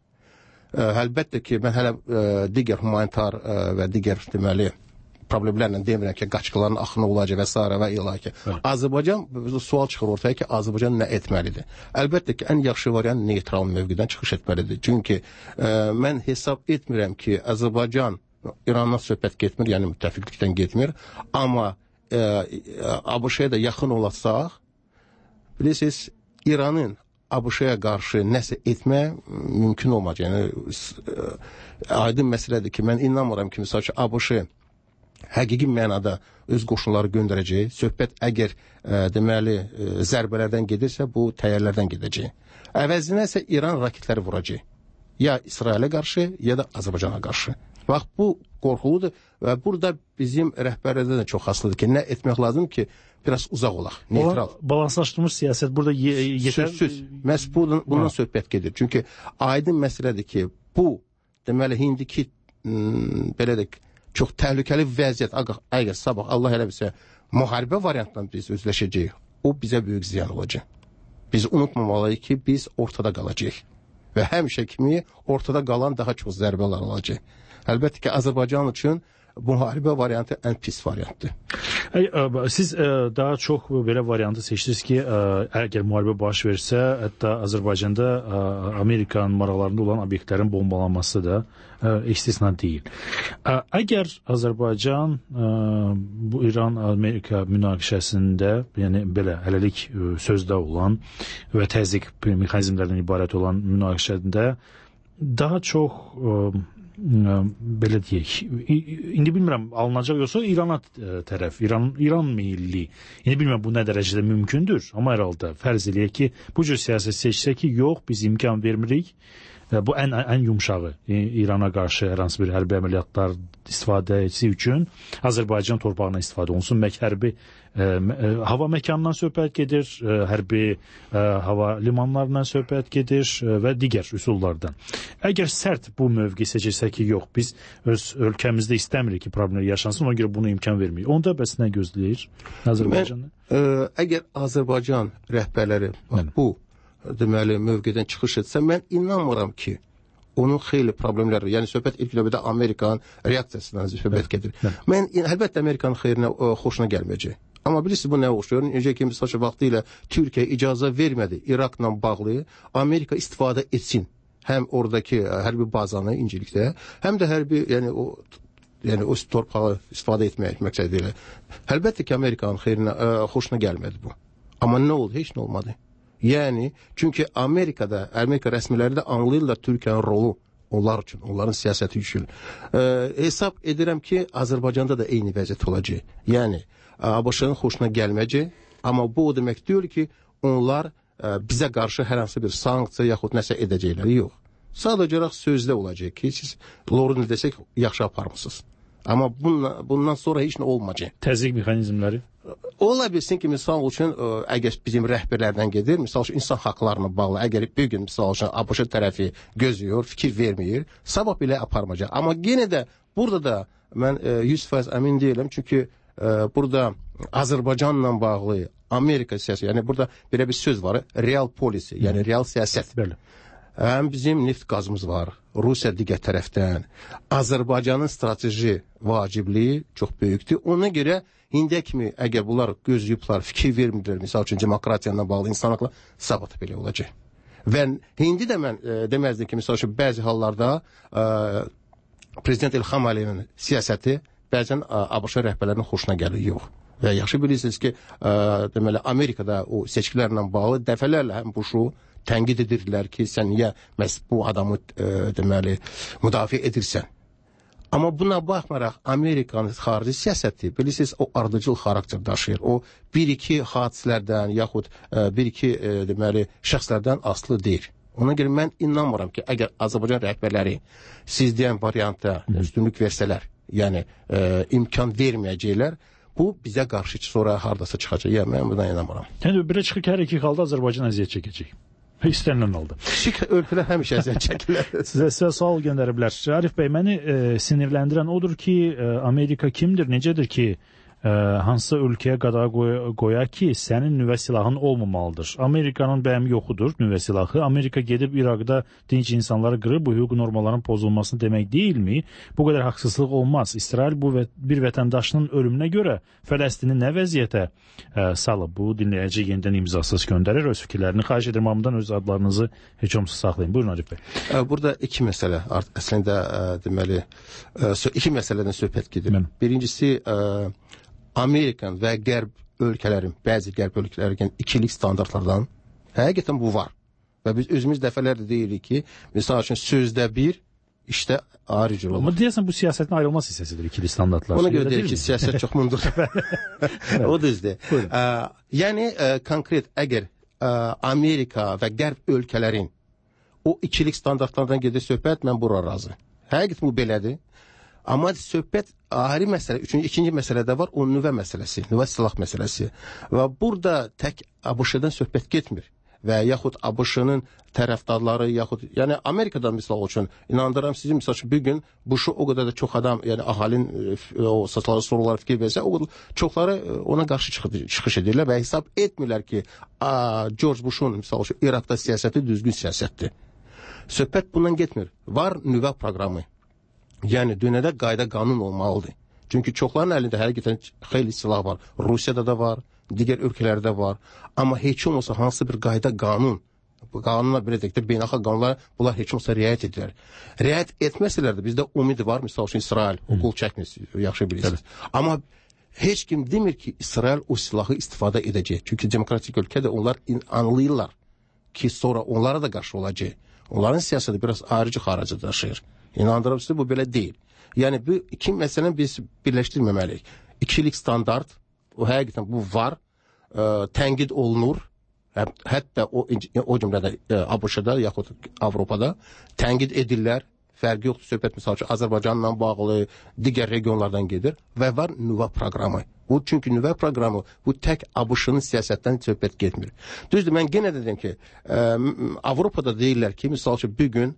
Əlbəttə ki, mən hələ digər humanitar və digər deməli problemlərlə demirəm ki, qaçqıların axını olacaq və s. və ilə ki. Azərbaycan, sual çıxır ortaya ki, Azərbaycan nə etməlidir? Əlbəttə ki, ən yaxşı variant neytral mövqedən çıxış etməlidir. Çünki mən hesab etmirəm ki, Azərbaycan İrandan söhbət getmir, yəni müttəfiqlikdən getmir. Amma ABŞ-ya da yaxın olasaq, bilirsiniz, İranın ABŞ-ya qarşı nəsə etmək mümkün olmayacaq. Yəni, aydın məsələdir ki, mən inanmıram ki, misal ki, ABŞ həqiqi mənada öz qoşunları göndərəcək. Söhbət əgər deməli zərbələrdən gedirsə, bu təyyarlardan gedəcək. Əvəzinə isə İran raketləri vuracaq. Ya İsrailə qarşı, ya da Azərbaycana qarşı. Bax, bu qorxuludur və burada bizim rəhbərlərdə də çox asılıdır ki, nə etmək lazım ki, biraz uzaq olaq, neytral. Balanslaşdırılmış siyasət burada yetər. Söz. Məhz bundan söhbət gedir. Çünki aydın məsələdir ki, bu deməli indiki belə deyək, çox təhlükəli vəziyyət, əgər sabah Allah elə bilsə müharibə variantla biz üzləşəcəyik, o bizə böyük ziyan olacaq. Biz unutmamalıyıq ki, biz ortada qalacaq və həmişə kimi ortada qalan daha çox zərbələr olacaq. Əlbəttə ki, Azərbaycan üçün müharibə variantı ən pis variantdır. Siz daha çox belə variantı seçdiniz ki, əgər müharibə baş versə, hətta Azərbaycanda Amerikanın maraqlarında olan obyektlərin bombalanması da istisna deyil. Əgər Azərbaycan bu İran-Amerika münaqişəsində, yəni belə hələlik sözdə olan və təzyiq mexanizmlərdən ibarət olan münaqişədə daha çox belə deyək, indi bilmirəm alınacaq yoxsa İrana tərəf, İran meyilli. İndi bilmirəm bu nə dərəcədə mümkündür, amma hər halda fərz eləyək ki, bu cür siyasət seçsə ki, yox, biz imkan vermirik. Bu ən yumşağı İrana qarşı hər hansı bir hərbi əməliyyatlar istifadəçisi üçün Azərbaycan torpağına istifadə olunsun. Hərbi hava məkanından söhbət gedir, hərbi hava limanlarından söhbət gedir və digər üsullardan. Əgər sərt bu mövqe seçilsə ki, yox, biz öz ölkəmizdə istəmirik ki, problemlər yaşansın, ona görə buna imkan vermirik. Onda bəs nə gözləyir Azərbaycanı? Əgər Azərbaycan rəhbərləri bu deməli mövqedən çıxış etsə, mən inanmıram ki, onun xeyli problemləri, yəni söhbət ilk növbədə Amerikanın reaksiyasından söhbət gedir. Mən əlbəttə Amerikanın xeyrinə, xoşuna gəlməyəcək. Amma bilirsiniz bu nə oxşuyur? Necə ki, misal vaxtı ilə Türkiyə icazə vermədi İraqla bağlı Amerika istifadə etsin. Həm oradakı hərbi bazanı İncilikdə, həm də hərbi, yəni o torpağı istifadə etmək məqsədilə. Əlbəttə ki, Amerikanın xeyrinə, xoşuna gəlmədi bu. Amma nə oldu? Heç nə olmadı. Yəni, çünki Amerika rəsmiləri də anlayırlar Türkiyənin rolu onlar üçün, onların siyasəti üçün. Hesab edirəm ki, Azərbaycanda da eyni vəziyyət olacaq. Yəni, ABŞ-ın xoşuna gəlməyəcək, amma bu o demək deyil ki, onlar bizə qarşı hər hansı bir sanksiya yaxud nəsə edəcəklər. Yox. Sadəcə olaraq sözdə olacaq ki, siz Lorunu desək, yaxşı aparmısınız. Amma bundan sonra heç nə olmayacaq. Təzyiq mexanizmləri? Ola bilsin ki, misal üçün, əgər bizim rəhbərlərdən gedir, misal üçün, insan haqlarına bağlı, əgər bir gün, misal üçün, ABŞ tərəfi gözlüyor, fikir verməyir, sabah belə aparmayacaq. Amma yenə də, burada da mən 100% əmin deyiləm, çünki burada Azərbaycanla bağlı Amerika siyasəti, yəni burada belə bir söz var, real policy, yəni real siyasət. Bəli. Həm bizim neft qazımız var, Rusiya digər tərəfdən. Azərbaycanın strateji vacibliyi çox böyükdür. Ona görə indiyə kimi əgər bunlar gözləyiblər, fikir vermirlər, misal üçün demokratiyanla bağlı insanlıqla, sabah belə olacaq. Və indi də mən deməzdim ki, misal üçün bəzi hallarda Prezident İlham Əliyevin siyasəti bəzən ABŞ rəhbərlərinin xoşuna gəlir, yox. Və yaxşı bilirsiniz ki, deməli, Amerikada o seçkilərlə bağlı dəfələrlə həm Bush'u tənqid edirlər ki, sən niyə məhz bu adamı deməli, müdafiə edirsən. Amma buna baxmaraq Amerikanın xarici siyasəti, bilirsiniz, o ardıcıl xarakter daşıyır. O bir-iki hadisələrdən yaxud bir-iki deməli, şəxslərdən aslı deyil. Ona görə mən inanmıram ki, əgər Azərbaycan rəhbərləri siz deyən variantda üstünlük versələr, yəni imkan verməyəcəklər, bu bizə qarşı sonra hardasa çıxacaq. Yəni, mən bundan inanmıram. Yəni, belə çıxır ki, hər iki halda Azərbaycan əziyyət çəkəcək. İstənilən halda. Kiçik ölkələr həmişə əziyyət çəkirlər. Sizə sual göndəriblər. Arif bəy, məni sinirləndirən odur ki, Amerika kimdir, necədir ki, hansısa ölkəyə qadağa qoya ki, sənin nüvə silahın olmamalıdır. Amerikanın bəyəm yoxudur nüvə silahı. Amerika gedib İraqda dinc insanları qırır, bu hüquq normalarının pozulmasını demək deyilmi? Bu qədər haqsızlıq olmaz. İsrail bir vətəndaşının ölümünə görə Fələstini nə vəziyyətə salıb? Bu dinləyici yenidən imzasız göndərir. Öz fikirlərini xahiş edirəm, hamıdan öz adlarınızı heç olmasa saxlayın. Buyurun Arif bəy. Burada iki məsələ, əslində deməli, iki məsələdən söhbət gedir. Birincisi, Amerikan və qərb ölkələrin, bəzi qərb ölkələrin ikilik standartlardan həqiqətən bu var. Və biz özümüz dəfələrdə deyirik ki, misal üçün sözdə bir, işdə ayrıcı olur. Amma deyəsən bu siyasətin ayrılmaz hissəsidir ikili standartlar. Ona görə deyir ki, siyasət çox mundur. O düzdür. Yəni, konkret, əgər Amerika və qərb ölkələrin o ikilik standartlardan gedir söhbət, mən bura razı. Həqiqət bu belədir. Amma söhbət ayrı məsələ, ikinci məsələ də var, o nüvə məsələsi, nüvə silah məsələsi. Və burada tək ABŞ-dan söhbət getmir. Və yaxud ABŞ-nın tərəfdarları, yaxud, yəni Amerikadan misal üçün, inandıram sizi, misal üçün, bir gün Bush'u o qədər də çox adam, yəni ahalin o saçları soruları fikir versə, o çoxları ona qarşı çıxış edirlər və hesab etmirlər ki, George Bush'un misal üçün, İraqda siyasəti düzgün siyasətdir. Söhbət bundan getmir. Var nüvə proqramı. Yəni, dünyada qayda qanun olmalıdır. Çünki çoxların əlində həqiqətən xeyli silah var. Rusiyada da var, digər ölkələrdə var. Amma heç olmasa hansı bir qayda qanun, bu qanunla belə deyək də beynəlxalq qanunlara bunlar heç olmasa riayət edirlər. Riayət etməsələr də bizdə ümid var, misal üçün İsrail, o qol çəkmir, yaxşı bilirsiniz. Amma heç kim demir ki, İsrail o silahı istifadə edəcək. Çünki demokratik ölkədə onlar anlayırlar ki, sonra onlara da qarşı olacaq. Onların siyasəti biraz ayrıcı xaracı daşıyır. İnandırım sizi, bu belə deyil. Yəni bu iki məsələni biz birləşdirməməliyik. İkilik standart, o həqiqətən bu var, tənqid olunur. Hətta o cümlədə ABŞ-da yaxud Avropada tənqid edirlər. Fərqi yoxdur, söhbət misal üçün Azərbaycanla bağlı digər regionlardan gedir və var nüvə proqramı. Bu çünki nüvə proqramı bu tək ABŞ-nın siyasətdən söhbət getmir. Düzdür, mən yenə dedim ki, Avropada deyirlər ki, misal üçün bir gün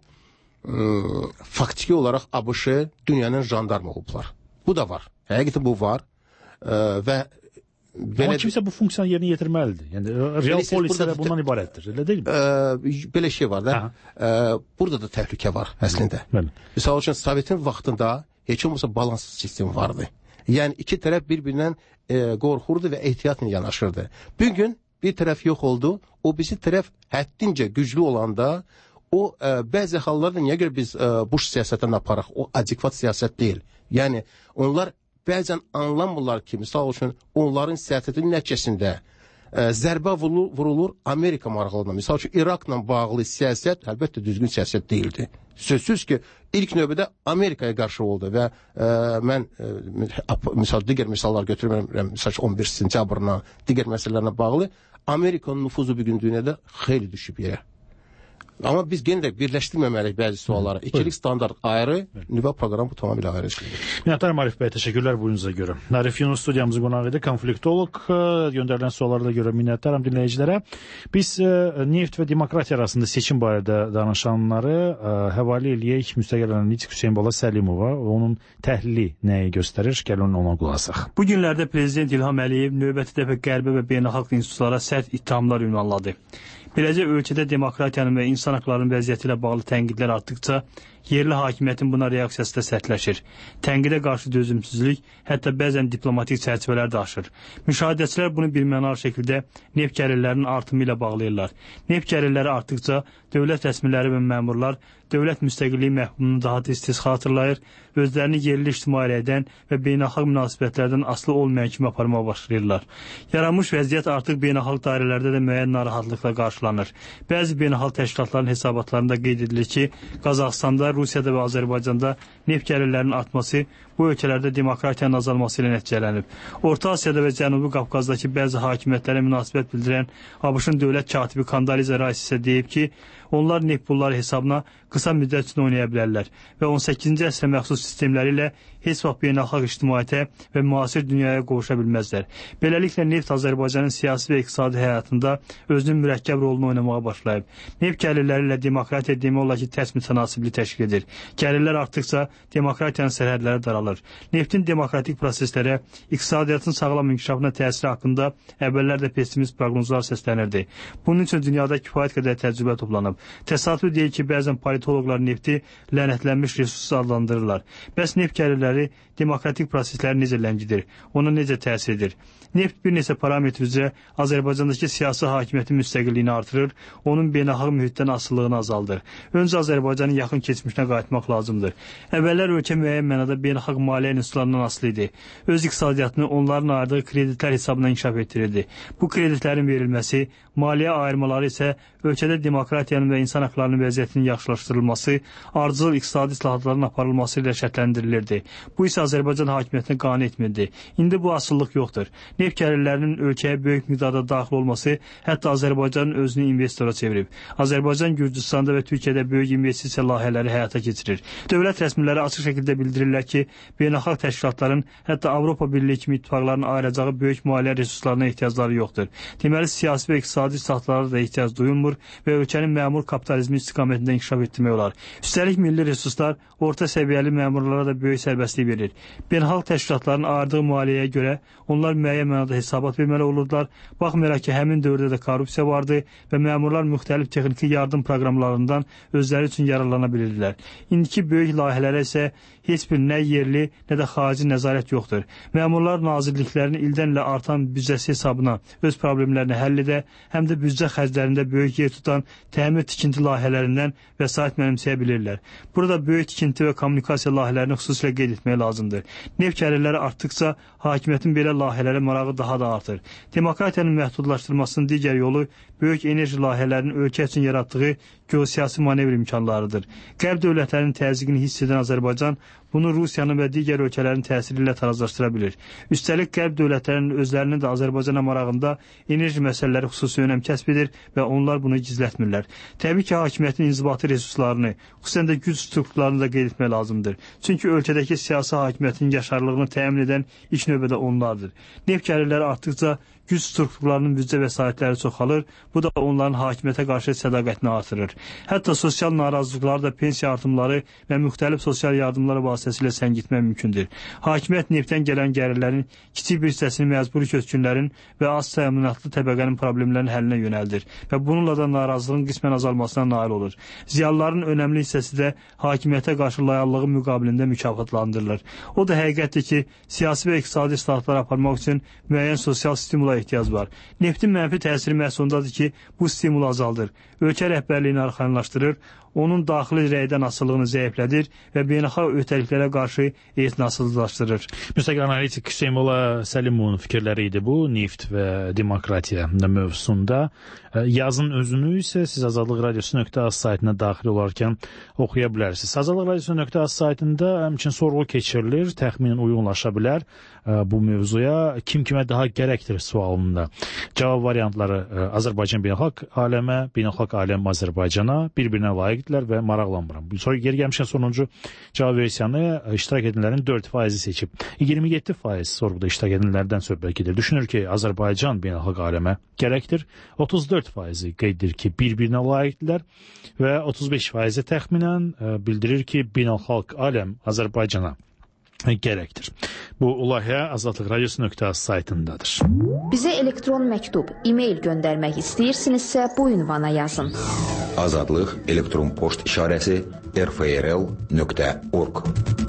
faktiki olaraq ABŞ dünyanın jandarmı olublar. Bu da var. Həqiqətən bu var və Ama kimsə bu funksiyonu yerinə yetirməlidir. Yəni real polislər bundan ibarətdir, elə deyilmi? Belə şey var da. Burada da təhlükə var əslində. Misal üçün Sovetin vaxtında heç olmasa balanssız sistem vardı. Yəni iki tərəf bir-birindən qorxurdu və ehtiyatla yanaşırdı. Bir gün bir tərəf yox oldu, o birisi tərəf həddincə güclü olanda o bəzi hallarda niyə görə biz Bush siyasətini aparaq? O adekvat siyasət deyil. Yəni onlar bəzən anlamırlar ki, misal üçün onların siyasətinin nəticəsində zərbə vurulur Amerika maraqlarına. Misal üçün İraqla bağlı siyasət əlbəttə düzgün siyasət deyildi. Sözsüz ki, ilk növbədə Amerikaya qarşı oldu və mən digər misallar götürmürəm, misal 11 sentyabrına, digər məsələlərlə bağlı Amerikanın nüfuzu bugün dünyada xeyli düşüb yerə. Amma biz yenə də birləşdirməməliyik bəzi sualları. İkilik standart ayrı, nüvə proqramı bu tamamilə ayrı şeydir. Minnətdarım Arif bəy, təşəkkürlər buyunuza görə. Arif Yunus studiyamızın qonağı idi, konfliktolog. Göndərilən suallara görə minnətdaram dinləyicilərə. Biz neft və demokratiya arasında seçim barədə danışanları həvalə eləyək müstəqil analitik Hüseyn Bala Səlimova. Onun təhlili nəyi göstərir? Gəlin ona qulaq asaq. Bu günlərdə Prezident İlham Əliyev növbəti dəfə qərbi və beynəlxalq institutlara sərt ittihamlar ünvanladı. Beləcə ölkədə demokratiyanın və insan haqlarının vəziyyəti ilə bağlı tənqidlər artdıqca yerli hakimiyyətin buna reaksiyası da sərtləşir. Tənqidə qarşı dözümsüzlük hətta bəzən diplomatik çərçivələr də aşır. Müşahidəçilər bunu birmənalı şəkildə neft gəlirlərinin artımı ilə bağlayırlar. Neft gəlirləri artdıqca dövlət rəsmiləri və məmurlar dövlət müstəqilliyi məhkumunu daha tez-tez xatırlayır, özlərini yerli ictimaiyyətdən və beynəlxalq münasibətlərdən asılı olmayan kimi aparmağa başlayırlar. Yaranmış vəziyyət artıq beynəlxalq dairələrdə də müəyyən narahatlıqla qarşılanır. Bəzi beynəlxalq təşkilatların hesabatlarında qeyd edilir ki, Qazaxstanda, Rusiyada və Azərbaycanda neft gəlirlərinin artması bu ölkələrdə demokratiyanın azalması ilə nəticələnib. Orta Asiyada və Cənubi Qafqazdakı bəzi hakimiyyətlərə münasibət bildirən ABŞ-ın dövlət katibi Kandaliza Rice isə deyib ki, onlar neft pulları hesabına qısa müddət üçün oynaya bilərlər və 18-ci əsrə məxsus sistemləri ilə heç vaxt beynəlxalq ictimaiyyətə və müasir dünyaya qovuşa bilməzlər. Beləliklə, neft Azərbaycanın siyasi və iqtisadi həyatında özünün mürəkkəb rolunu oynamağa başlayıb. Neft gəlirləri ilə demokratiya demək olar ki, tərs mütənasiblik təşkil edir. Gəlirlər artdıqca demokratiyanın sərhədləri daralır. Neftin demokratik proseslərə, iqtisadiyyatın sağlam inkişafına təsiri haqqında əvvəllər də pessimist proqnozlar səslənirdi. Bunun üçün dünyada kifayət qədər təcrübə toplanıb. Təsadüfi deyil ki, bəzən politologlar nefti lənətlənmiş resurs adlandırırlar. Bəs neft gəlirləri demokratik prosesləri necə ləngidir, ona necə təsir edir? Neft bir neçə parametr üzrə Azərbaycandakı siyasi hakimiyyətin müstəqilliyini artırır, onun beynəlxalq mühitdən asılılığını azaldır. Öncə Azərbaycanın yaxın keçmişinə qayıtmaq lazımdır. Əvvəllər ölkə müəyyən mənada beynəlxalq maliyyə institutlarından asılı idi. Öz iqtisadiyyatını onların ayırdığı kreditlər hesabına inkişaf etdirirdi. Bu kreditlərin verilməsi, maliyyə ayırmaları isə ölkədə demokratiyanın və insan haqlarının vəziyyətinin yaxşılaşdırılması, ardıcıl iqtisadi islahatların aparılması ilə şərtləndirilirdi. Bu isə Azərbaycan hakimiyyətinə qane etmirdi. İndi bu asıllıq yoxdur. Neft gəlirlərinin ölkəyə böyük miqdarda daxil olması hətta Azərbaycanın özünü investora çevirib. Azərbaycan Gürcüstanda və Türkiyədə böyük investisiya layihələri həyata keçirir. Dövlət rəsmiləri açıq şəkildə bildirirlər ki, beynəlxalq təşkilatların, hətta Avropa Birliyi kimi ittifaqların ayıracağı böyük maliyyə resurslarına ehtiyacları yoxdur. Deməli, siyasi və iqtisadi islahatlara da ehtiyac duyulmur və ölkənin məmur kapitalizmi istiqamətində inkişaf etdirmək olar. Üstəlik milli resurslar orta səviyyəli məmurlara da böyük sərbəstlik verir. Beynəlxalq təşkilatların ayırdığı maliyyəyə görə onlar müəyyən mənada hesabat verməli olurlar. Baxmayaraq ki, həmin dövrdə də korrupsiya vardı və məmurlar müxtəlif texniki yardım proqramlarından özləri üçün yararlana bilirdilər. İndiki böyük layihələrə isə heç bir nə yerli, nə də xarici nəzarət yoxdur. Məmurlar nazirliklərin ildən ilə artan büdcəsi hesabına öz problemlərini həll edə, həm də büdcə xərclərində böyük yer tutan təmir tikinti layihələrindən vəsait mənimsəyə bilirlər. Burada böyük tikinti və kommunikasiya layihələrini xüsusilə qeyd etmək etmək lazımdır. Neft gəlirləri artdıqca hakimiyyətin belə layihələrə marağı daha da artır. Demokratiyanın məhdudlaşdırmasının digər yolu böyük enerji layihələrinin ölkə üçün yaratdığı geosiyasi manevr imkanlarıdır. Qərb dövlətlərinin təzyiqini hiss edən Azərbaycan bunu Rusiyanın və digər ölkələrin təsiri ilə tarazlaşdıra bilir. Üstəlik Qərb dövlətlərinin özlərinin də Azərbaycana marağında enerji məsələləri xüsusi önəm kəsb edir və onlar bunu gizlətmirlər. Təbii ki, hakimiyyətin inzibati resurslarını, xüsusən də güc strukturlarını da qeyd etmək lazımdır. Çünki ölkədəki siyasi hakimiyyətin yaşarlığını təmin edən ilk növbədə onlardır. Neft gəlirləri artdıqca güc strukturlarının büdcə vəsaitləri çoxalır, bu da onların hakimiyyətə qarşı sədaqətini artırır. Hətta sosial narazılıqları da pensiya artımları və müxtəlif sosial yardımlar vasitəsilə səngitmək mümkündür. Hakimiyyət neftdən gələn gəlirlərin kiçik bir hissəsini məcburi köçkünlərin və az təminatlı təbəqənin problemlərinin həllinə yönəldir və bununla da narazılığın qismən azalmasına nail olur. Ziyalıların önəmli hissəsi də hakimiyyətə qarşı layallığın müqabilində mükafatlandırılır. O da həqiqətdir ki, siyasi və iqtisadi islahatlar aparmaq üçün müəyyən sosial stimula ehtiyac var. Neftin mənfi təsiri məhz ondadır ki, bu stimulu azaldır. Ölkə rəhbərliyini arxayınlaşdırır, onun daxili rəydən asılılığını zəiflədir və beynəlxalq öhdəliklərə qarşı etinasızlaşdırır. Müstəqil analitik Hüseynullah Səlimovun fikirləri idi bu, neft və demokratiya mövzusunda. Yazın özünü isə siz Azadlıq Radiosu.az saytına daxil olarkən oxuya bilərsiniz. Azadlıq Radiosu.az saytında həmçinin sorğu keçirilir, təxminən uyğunlaşa bilər bu mövzuya. Kim kimə daha gərəkdir sualında. Cavab variantları Azərbaycan beynəlxalq aləmə, beynəlxalq aləm Azərbaycana bir-birinə layiqdirlər və maraqlanmıram. Sonra geri gəlmişən sonuncu cavab versiyanı iştirak edənlərin 4% seçib. 27% sorğuda iştirak edənlərdən söhbət gedir. Düşünür ki, Azərbaycan beynəlxalq aləmə gərəkdir. 34% qeyd edir ki, bir-birinə layiqdirlər və 35% təxminən bildirir ki, beynəlxalq aləm Azərbaycana gərəkdir. Bu layihə Azadlıq Radiosu.az saytındadır. Bizə elektron məktub, e-mail göndərmək istəyirsinizsə bu ünvana yazın. Azadlıq elektron poçt işarəsi rfrl.org.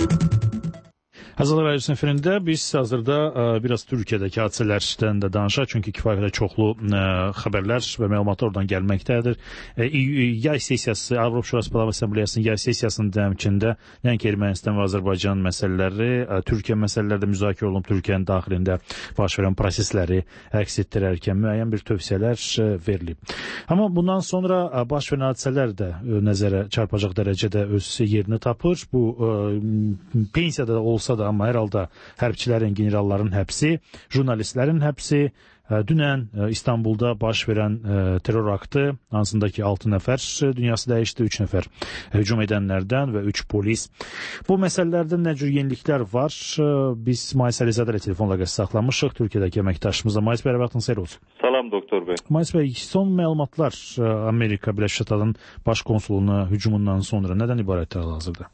Azadlıq Radiosu efirində biz hazırda biraz Türkiyədəki hadisələrdən də danışaq, çünki kifayət qədər çoxlu xəbərlər və məlumatlar oradan gəlməkdədir. Yay sessiyası, Avropa Şurası Parlament Assambleyasının yay sessiyasının dəmkində nəinki Ermənistan və Azərbaycan məsələləri, Türkiyə məsələləri də müzakirə olunub, Türkiyənin daxilində baş verən prosesləri əks etdirərkən müəyyən bir tövsiyələr verilib. Amma bundan sonra baş verən hadisələr də nəzərə çarpacaq dərəcədə öz yerini tapır. Bu pensiyada da olsa da, amma hər halda hərbçilərin, generalların həbsi, jurnalistlərin həbsi, dünən İstanbulda baş verən terror aktı, hansındakı 6 nəfər dünyası dəyişdi, 3 nəfər hücum edənlərdən və 3 polis. Bu məsələlərdə nə cür yeniliklər var? Biz Mais Əlizadə ilə telefonla saxlamışıq. Türkiyədəki əməkdaşımızla. Mais bəy, vaxtınız xeyir olsun. Salam doktor bəy. Mais bəy, son məlumatlar Amerika Birləşmiş Ştatlarının baş konsuluna hücumundan sonra nədən ibarətdir hal-hazırda?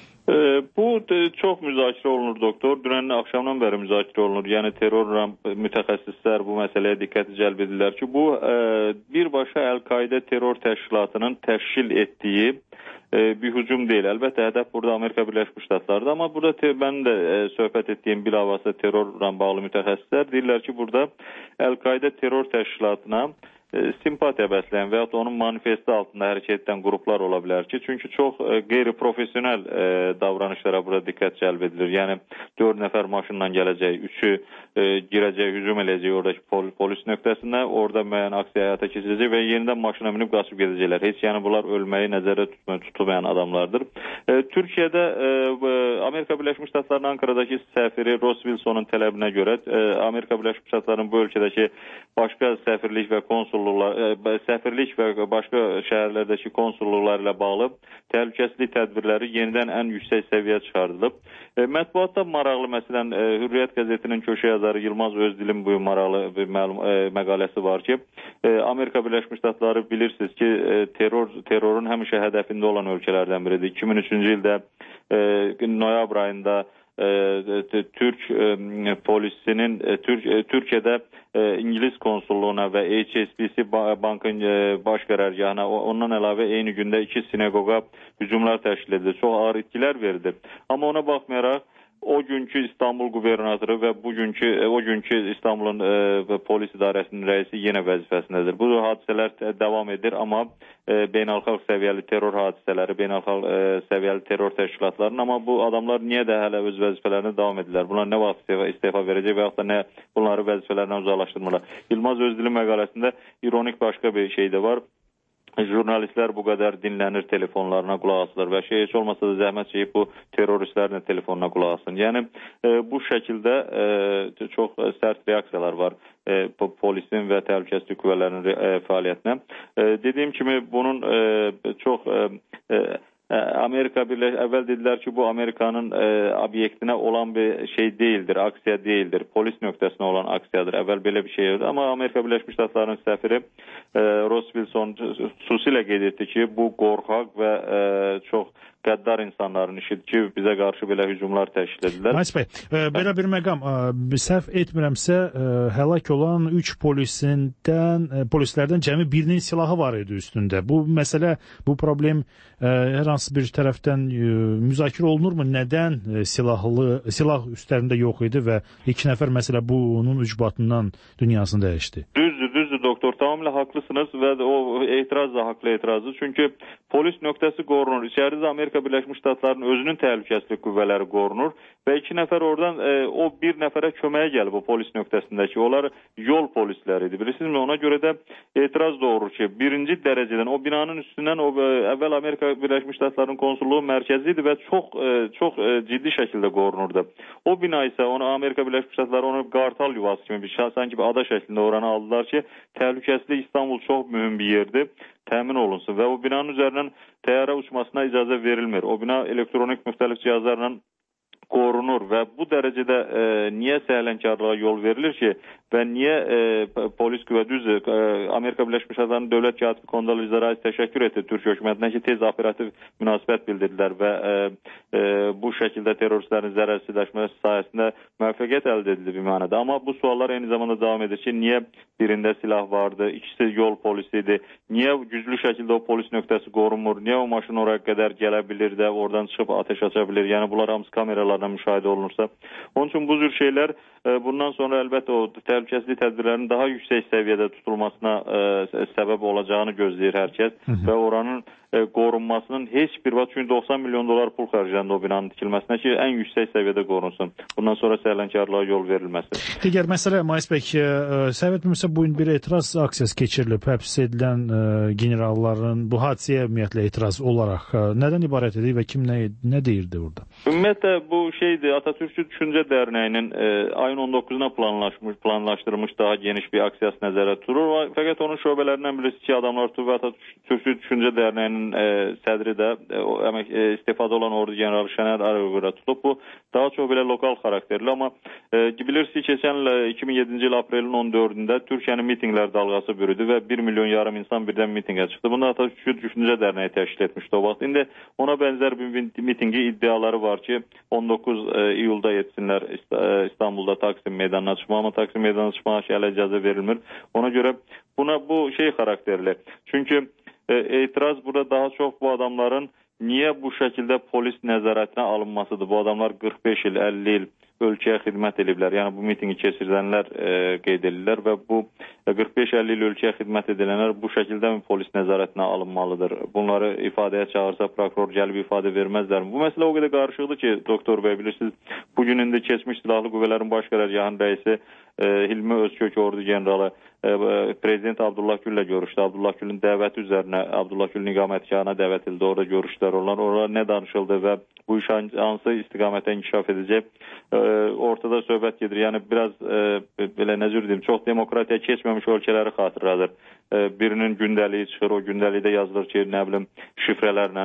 Bu çox müzakirə olunur doktor. Dünənin axşamdan bəri müzakirə olunur. Yəni terrorla mütəxəssislər bu məsələyə diqqəti cəlb edirlər ki, bu birbaşa Əl-Qaidə terror təşkilatının təşkil etdiyi bir hücum deyil. Əlbəttə hədəf burada Amerika Birləşmiş Ştatlarıdır, amma burada mən də söhbət etdiyim bilavasitə terrorla bağlı mütəxəssislər deyirlər ki, burada Əl-Qaidə terror təşkilatına simpatiya bəsləyən və ya onun manifesti altında hərəkət edən qruplar ola bilər ki, çünki çox qeyri-profesional davranışlara burada diqqət cəlb edilir. Yəni 4 nəfər maşınla gələcək, 3-ü girəcək, hücum eləyəcək oradakı polis nöqtəsində, orada müəyyən aksiya həyata keçiriləcək və yenidən maşına minib qaçıb gedəcəklər. Heç yəni bunlar ölməyi nəzərdə tutmayan adamlardır. Türkiyədə Amerika Birləşmiş Ştatlarının Ankaradakı səfiri Ross Wilsonun tələbinə görə Amerika Birləşmiş Ştatlarının bu ölkədəki başqa səfirlik və səfirlik və başqa şəhərlərdəki konsulluqlar ilə bağlı təhlükəsizlik tədbirləri yenidən ən yüksək səviyyə çıxardılıb. Mətbuatda maraqlı, məsələn, Hürriyyət qəzetinin köşə yazarı Yılmaz Özdilin bu maraqlı bir məqaləsi var ki, Amerika Birləşmiş Ştatları bilirsiniz ki, terrorun həmişə hədəfində olan ölkələrdən biridir. 2003-cü ildə noyabr ayında Türk polisinin Türkiyədə İngilis konsulluğuna və HSBC bankın baş qərargahına, ondan əlavə eyni gündə 2 sinagога hücumlar təşkil edilir. Çox ağır itkilər verildi. Amma ona baxmayaraq o günkü İstanbul qubernatoru və o günkü İstanbulun polis idarəsinin rəisi yenə vəzifəsindədir. Bu hadisələr davam edir, amma beynəlxalq səviyyəli terror hadisələri, beynəlxalq səviyyəli terror təşkilatlarının, amma bu adamlar niyə də hələ öz vəzifələrini davam edirlər? Bunlar nə vaxt istefa verəcək və yaxud da nə bunları vəzifələrindən uzaqlaşdırmırlar? Yılmaz Özdilin məqaləsində ironik başqa bir şey də var. Jurnalistlər bu qədər dinlənir, telefonlarına qulaq asılır və heç olmasa da zəhmət çəkib bu terroristlərin telefonuna qulaq asın. Yəni bu şəkildə çox sərt reaksiyalar var polisin və təhlükəsizlik qüvvələrinin fəaliyyətinə. Dediyim kimi bunun çox əvvəl dedilər ki, bu Amerikanın obyektinə olan bir şey deyildir, aksiya deyildir, polis nöqtəsinə olan aksiyadır. Əvvəl belə bir şey oldu, amma Amerika Birləşmiş Ştatlarının səfiri Ross Wilson xüsusilə qeyd etdi ki, bu qorxaq və çox qəddar insanların işidir ki, bizə qarşı belə hücumlar təşkil edirlər. Mays bəy, belə bir məqam, səhv etmirəmsə, həlak olan 3 polislərdən cəmi birinin silahı var idi üstündə. Bu məsələ, bu problem hər hansı bir tərəfdən müzakirə olunurmu? Nədən silah üstlərində yox idi və 2 nəfər məsələ bunun ucbatından dünyasını dəyişdi? Düzdür doktor, tamamilə haqlısınız və o etiraz da haqlı etirazdır. Çünki polis nöqtəsi qorunur. İçəridə Amerika Birləşmiş Ştatlarının özünün təhlükəsizlik qüvvələri qorunur və 2 nəfər oradan o bir nəfərə köməyə gəlib o polis nöqtəsindəki. Onlar yol polisləridir. Bilirsinizmi? Ona görə də etiraz doğurur ki, birinci dərəcədən o binanın üstündən əvvəl Amerika Birləşmiş Ştatlarının konsulluğu mərkəzi idi və çox ciddi şəkildə qorunurdu. O bina isə Amerika Birləşmiş Ştatları onu qartal yuvası kimi sanki bir ada şəklində oranı aldılar ki, təhlükəsizlik İstanbul çox mühüm bir yerdir, təmin olunsun və o binanın üzərindən təyyarə uçmasına icazə verilmir. O bina elektronik müxtəlif cihazlarla qorunur və bu dərəcədə niyə səhlənkarlığa yol verilir ki və niyə polis qüvvə düzdür, Amerika Birləşmiş Ştatlarının dövlət katibi Kondoliza Rice təşəkkür etdi Türk hökumətinə ki, tez operativ münasibət bildirdilər və bu şəkildə terroristlərin zərərsizləşməsi sayəsində müvəffəqiyyət əldə edildi bir mənada. Amma bu suallar eyni zamanda davam edir ki, niyə birində silah vardı, ikisi yol polisi idi, niyə güclü şəkildə o polis nöqtəsi qorunmur, niyə o maşın oraya qədər gələ bilir də, oradan çıxıb ateş aça bilir, yəni bunlar hamısı kameralarla müşahidə olunursa. Onun üçün bu cür şeylər bundan sonra əlbəttə o təhlükəsizlik tədbirlərinin daha yüksək səviyyədə tutulmasına səbəb olacağını gözləyir hər kəs və oranın qorunmasının heç bir vaxt, çünki $90 milyon pul xərcləndi o binanın tikilməsinə ki, ən yüksək səviyyədə qorunsun. Bundan sonra səhlənkarlığa yol verilməsi. Digər məsələ, Mays bəy, səhv etmirəmsə bu gün bir etiraz aksiyası keçirilib, həbs edilən generalların bu hadisəyə ümumiyyətlə etiraz olaraq nədən ibarət edir və kim nə deyirdi orada? Ümumiyyətlə bu şeydir, Atatürkçü Düşüncə Dərnəyinin ayın 19-una planlaşdırılmış daha geniş bir aksiyası nəzərdə tutulur. Fəqət onun şöbələrindən birisi ki, adamlar tutub və Atatürkçü Düşüncə Dərnəyinin sədri də istifada olan ordu generalı Şənər Arıqıra tutulub. Bu daha çox belə lokal xarakterli, amma bilirsiniz, keçən 2007-ci il aprelin 14-də Türkiyənin mitinqlər dalğası bürüdü və 1,5 milyon insan birdən mitinqə çıxdı. Bunu Atatürkçü Düşüncə Dərnəyi təşkil etmişdi o vaxt. İndi ona bənzər bir mitinqi iddiaları var ki, 19 iyulda yetsinlər İstanbulda Taksim meydanına çıxma, amma Taksim meydanına çıxmağa hələ icazə verilmir. Ona görə bu şey xarakterli. Çünki etiraz burada daha çox bu adamların niyə bu şəkildə polis nəzarətinə alınmasıdır. Bu adamlar 45 il, 50 il ölkəyə xidmət ediblər. Yəni bu mitingi keçirilənlər qeyd edirlər və bu 45-50 il ölkəyə xidmət edilənlər bu şəkildə polis nəzarətinə alınmalıdır. Bunları ifadəyə çağırsa prokuror gəlib ifadə verməzlər. Bu məsələ o qədər qarışıqdır ki, doktor bəy, bilirsiniz, bugün indi keçmiş silahlı qüvvələrin baş qərargahının rəisi Hilmi Özkök ordu generalı Prezident Abdullah Gül'lə görüşdü. Abdullah Gül'ün dəvəti üzərinə Abdullah Gül'ün iqamətgahına dəvət edildi. Orada görüşdülər. Orada nə danışıldı və bu iş hansı istiqamətə inkişaf edəcək ortada söhbət gedir. Yəni biraz belə necə deyim, çox demokratiya keçməmiş ölkələri xatırladır. Birinin gündəliyi çıxır, o gündəlikdə yazılır ki, nə bilim, şifrələrlə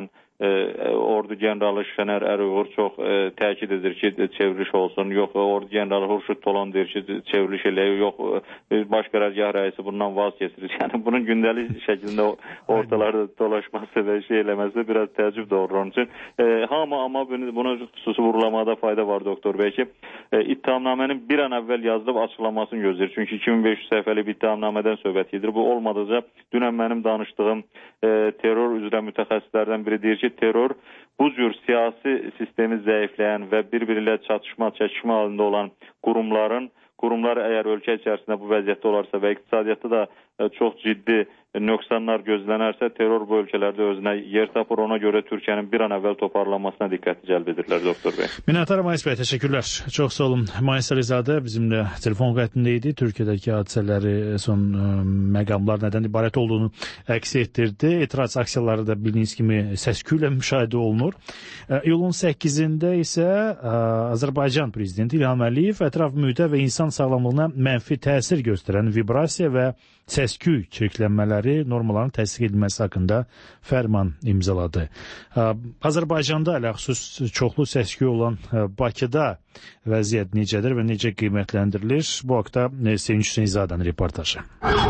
ordu generalı Şənər Əruğur çox təkid edir ki, çevriliş olsun. Yox, ordu generalı Hurşud Tolan deyir ki, çevriliş eləyir. Yox, baş qərargah rəisi bundan vaz keçirir. Yəni bunun gündəlik şəkildə ortalarda dolaşması və şey eləməsi biraz təəccüb doğurur. Onun üçün amma bunu xüsusi vurgulamada fayda var doktor bəy ki, ittihamnamənin bir an əvvəl yazılıb açıqlamasını gözləyir. Çünki 2500 səhifəlik bir ittihamnamədən söhbət gedir. Bu olmadıqca dünən mənim danışdığım terror üzrə mütəxəssislərdən biri deyir ki, ki, terror bu cür siyasi sistemi zəifləyən və bir-biri ilə çatışma halında olan qurumlar əgər ölkə içərisində bu vəziyyətdə olarsa və iqtisadiyyatda da çox ciddi nöqsanlar gözlənərsə, terror bu ölkələrdə özünə yer tapır. Ona görə Türkiyənin bir an əvvəl toparlanmasına diqqəti cəlb edirlər, doktor bəy. Minnətdarım Mayis bəy, təşəkkürlər. Çox sağ olun. Mayis Əlizadə bizimlə telefon xəttində idi. Türkiyədəki hadisələri, son məqamlar nədən ibarət olduğunu əks etdirdi. Etiraz aksiyaları da bildiyiniz kimi səs-küylə müşahidə olunur. İyulun 8-də isə Azərbaycan prezidenti İlham Əliyev ətraf mühitə və insan sağlamlığına mənfi təsir göstərən vibrasiya və səs-küy çirklənmələri normalarının təsdiq edilməsi haqqında fərman imzaladı. Azərbaycanda ələxüsus çoxlu səs-küy olan Bakıda vəziyyət necədir və necə qiymətləndirilir? Bu haqda Sevinç Hüseynzadənin reportajı.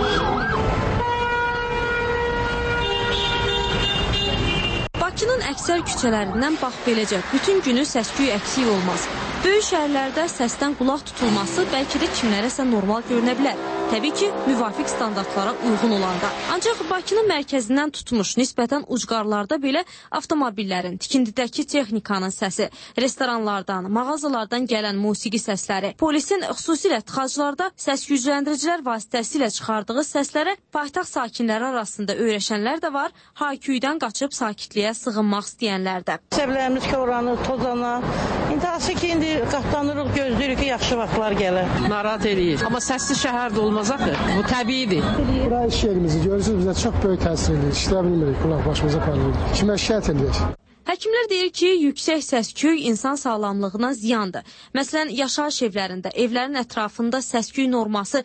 Bakının əksər küçələrindən bax beləcə bütün günü səs-küy əksik olmaz. Böyük şəhərlərdə səsdən qulaq tutulması bəlkə də kimlərəsə normal görünə bilər. Təbii ki, müvafiq standartlara uyğun olanda. Ancaq Bakının mərkəzindən tutmuş nisbətən ucqarlarda belə avtomobillərin, tikindidəki texnikanın səsi, restoranlardan, mağazalardan gələn musiqi səsləri, polisin xüsusilə tıxaclarda səs gücləndiricilər vasitəsilə çıxardığı səslərə paytaxt sakinləri arasında öyrəşənlər də var, hayküydən qaçıb sakitliyə sığınmaq istəyənlər də. Səbirlərimiz ki, oranı tozana, intihası ki, indi qatlanırıq, gözləyirik ki, yaxşı vaxtlar gəlir. Narahat eləyir. Amma səsli şəhər də olmaz axı. Bu təbiidir. Bura iş yerimizi görürsünüz, bizə çox böyük təsir edir. İşləyə bilmirik, qulaq başımıza parlayır. Kimə şikayət edir? Həkimlər deyir ki, yüksək səs-küy insan sağlamlığına ziyandır. Məsələn, yaşayış evlərində, evlərin ətrafında səs-küy norması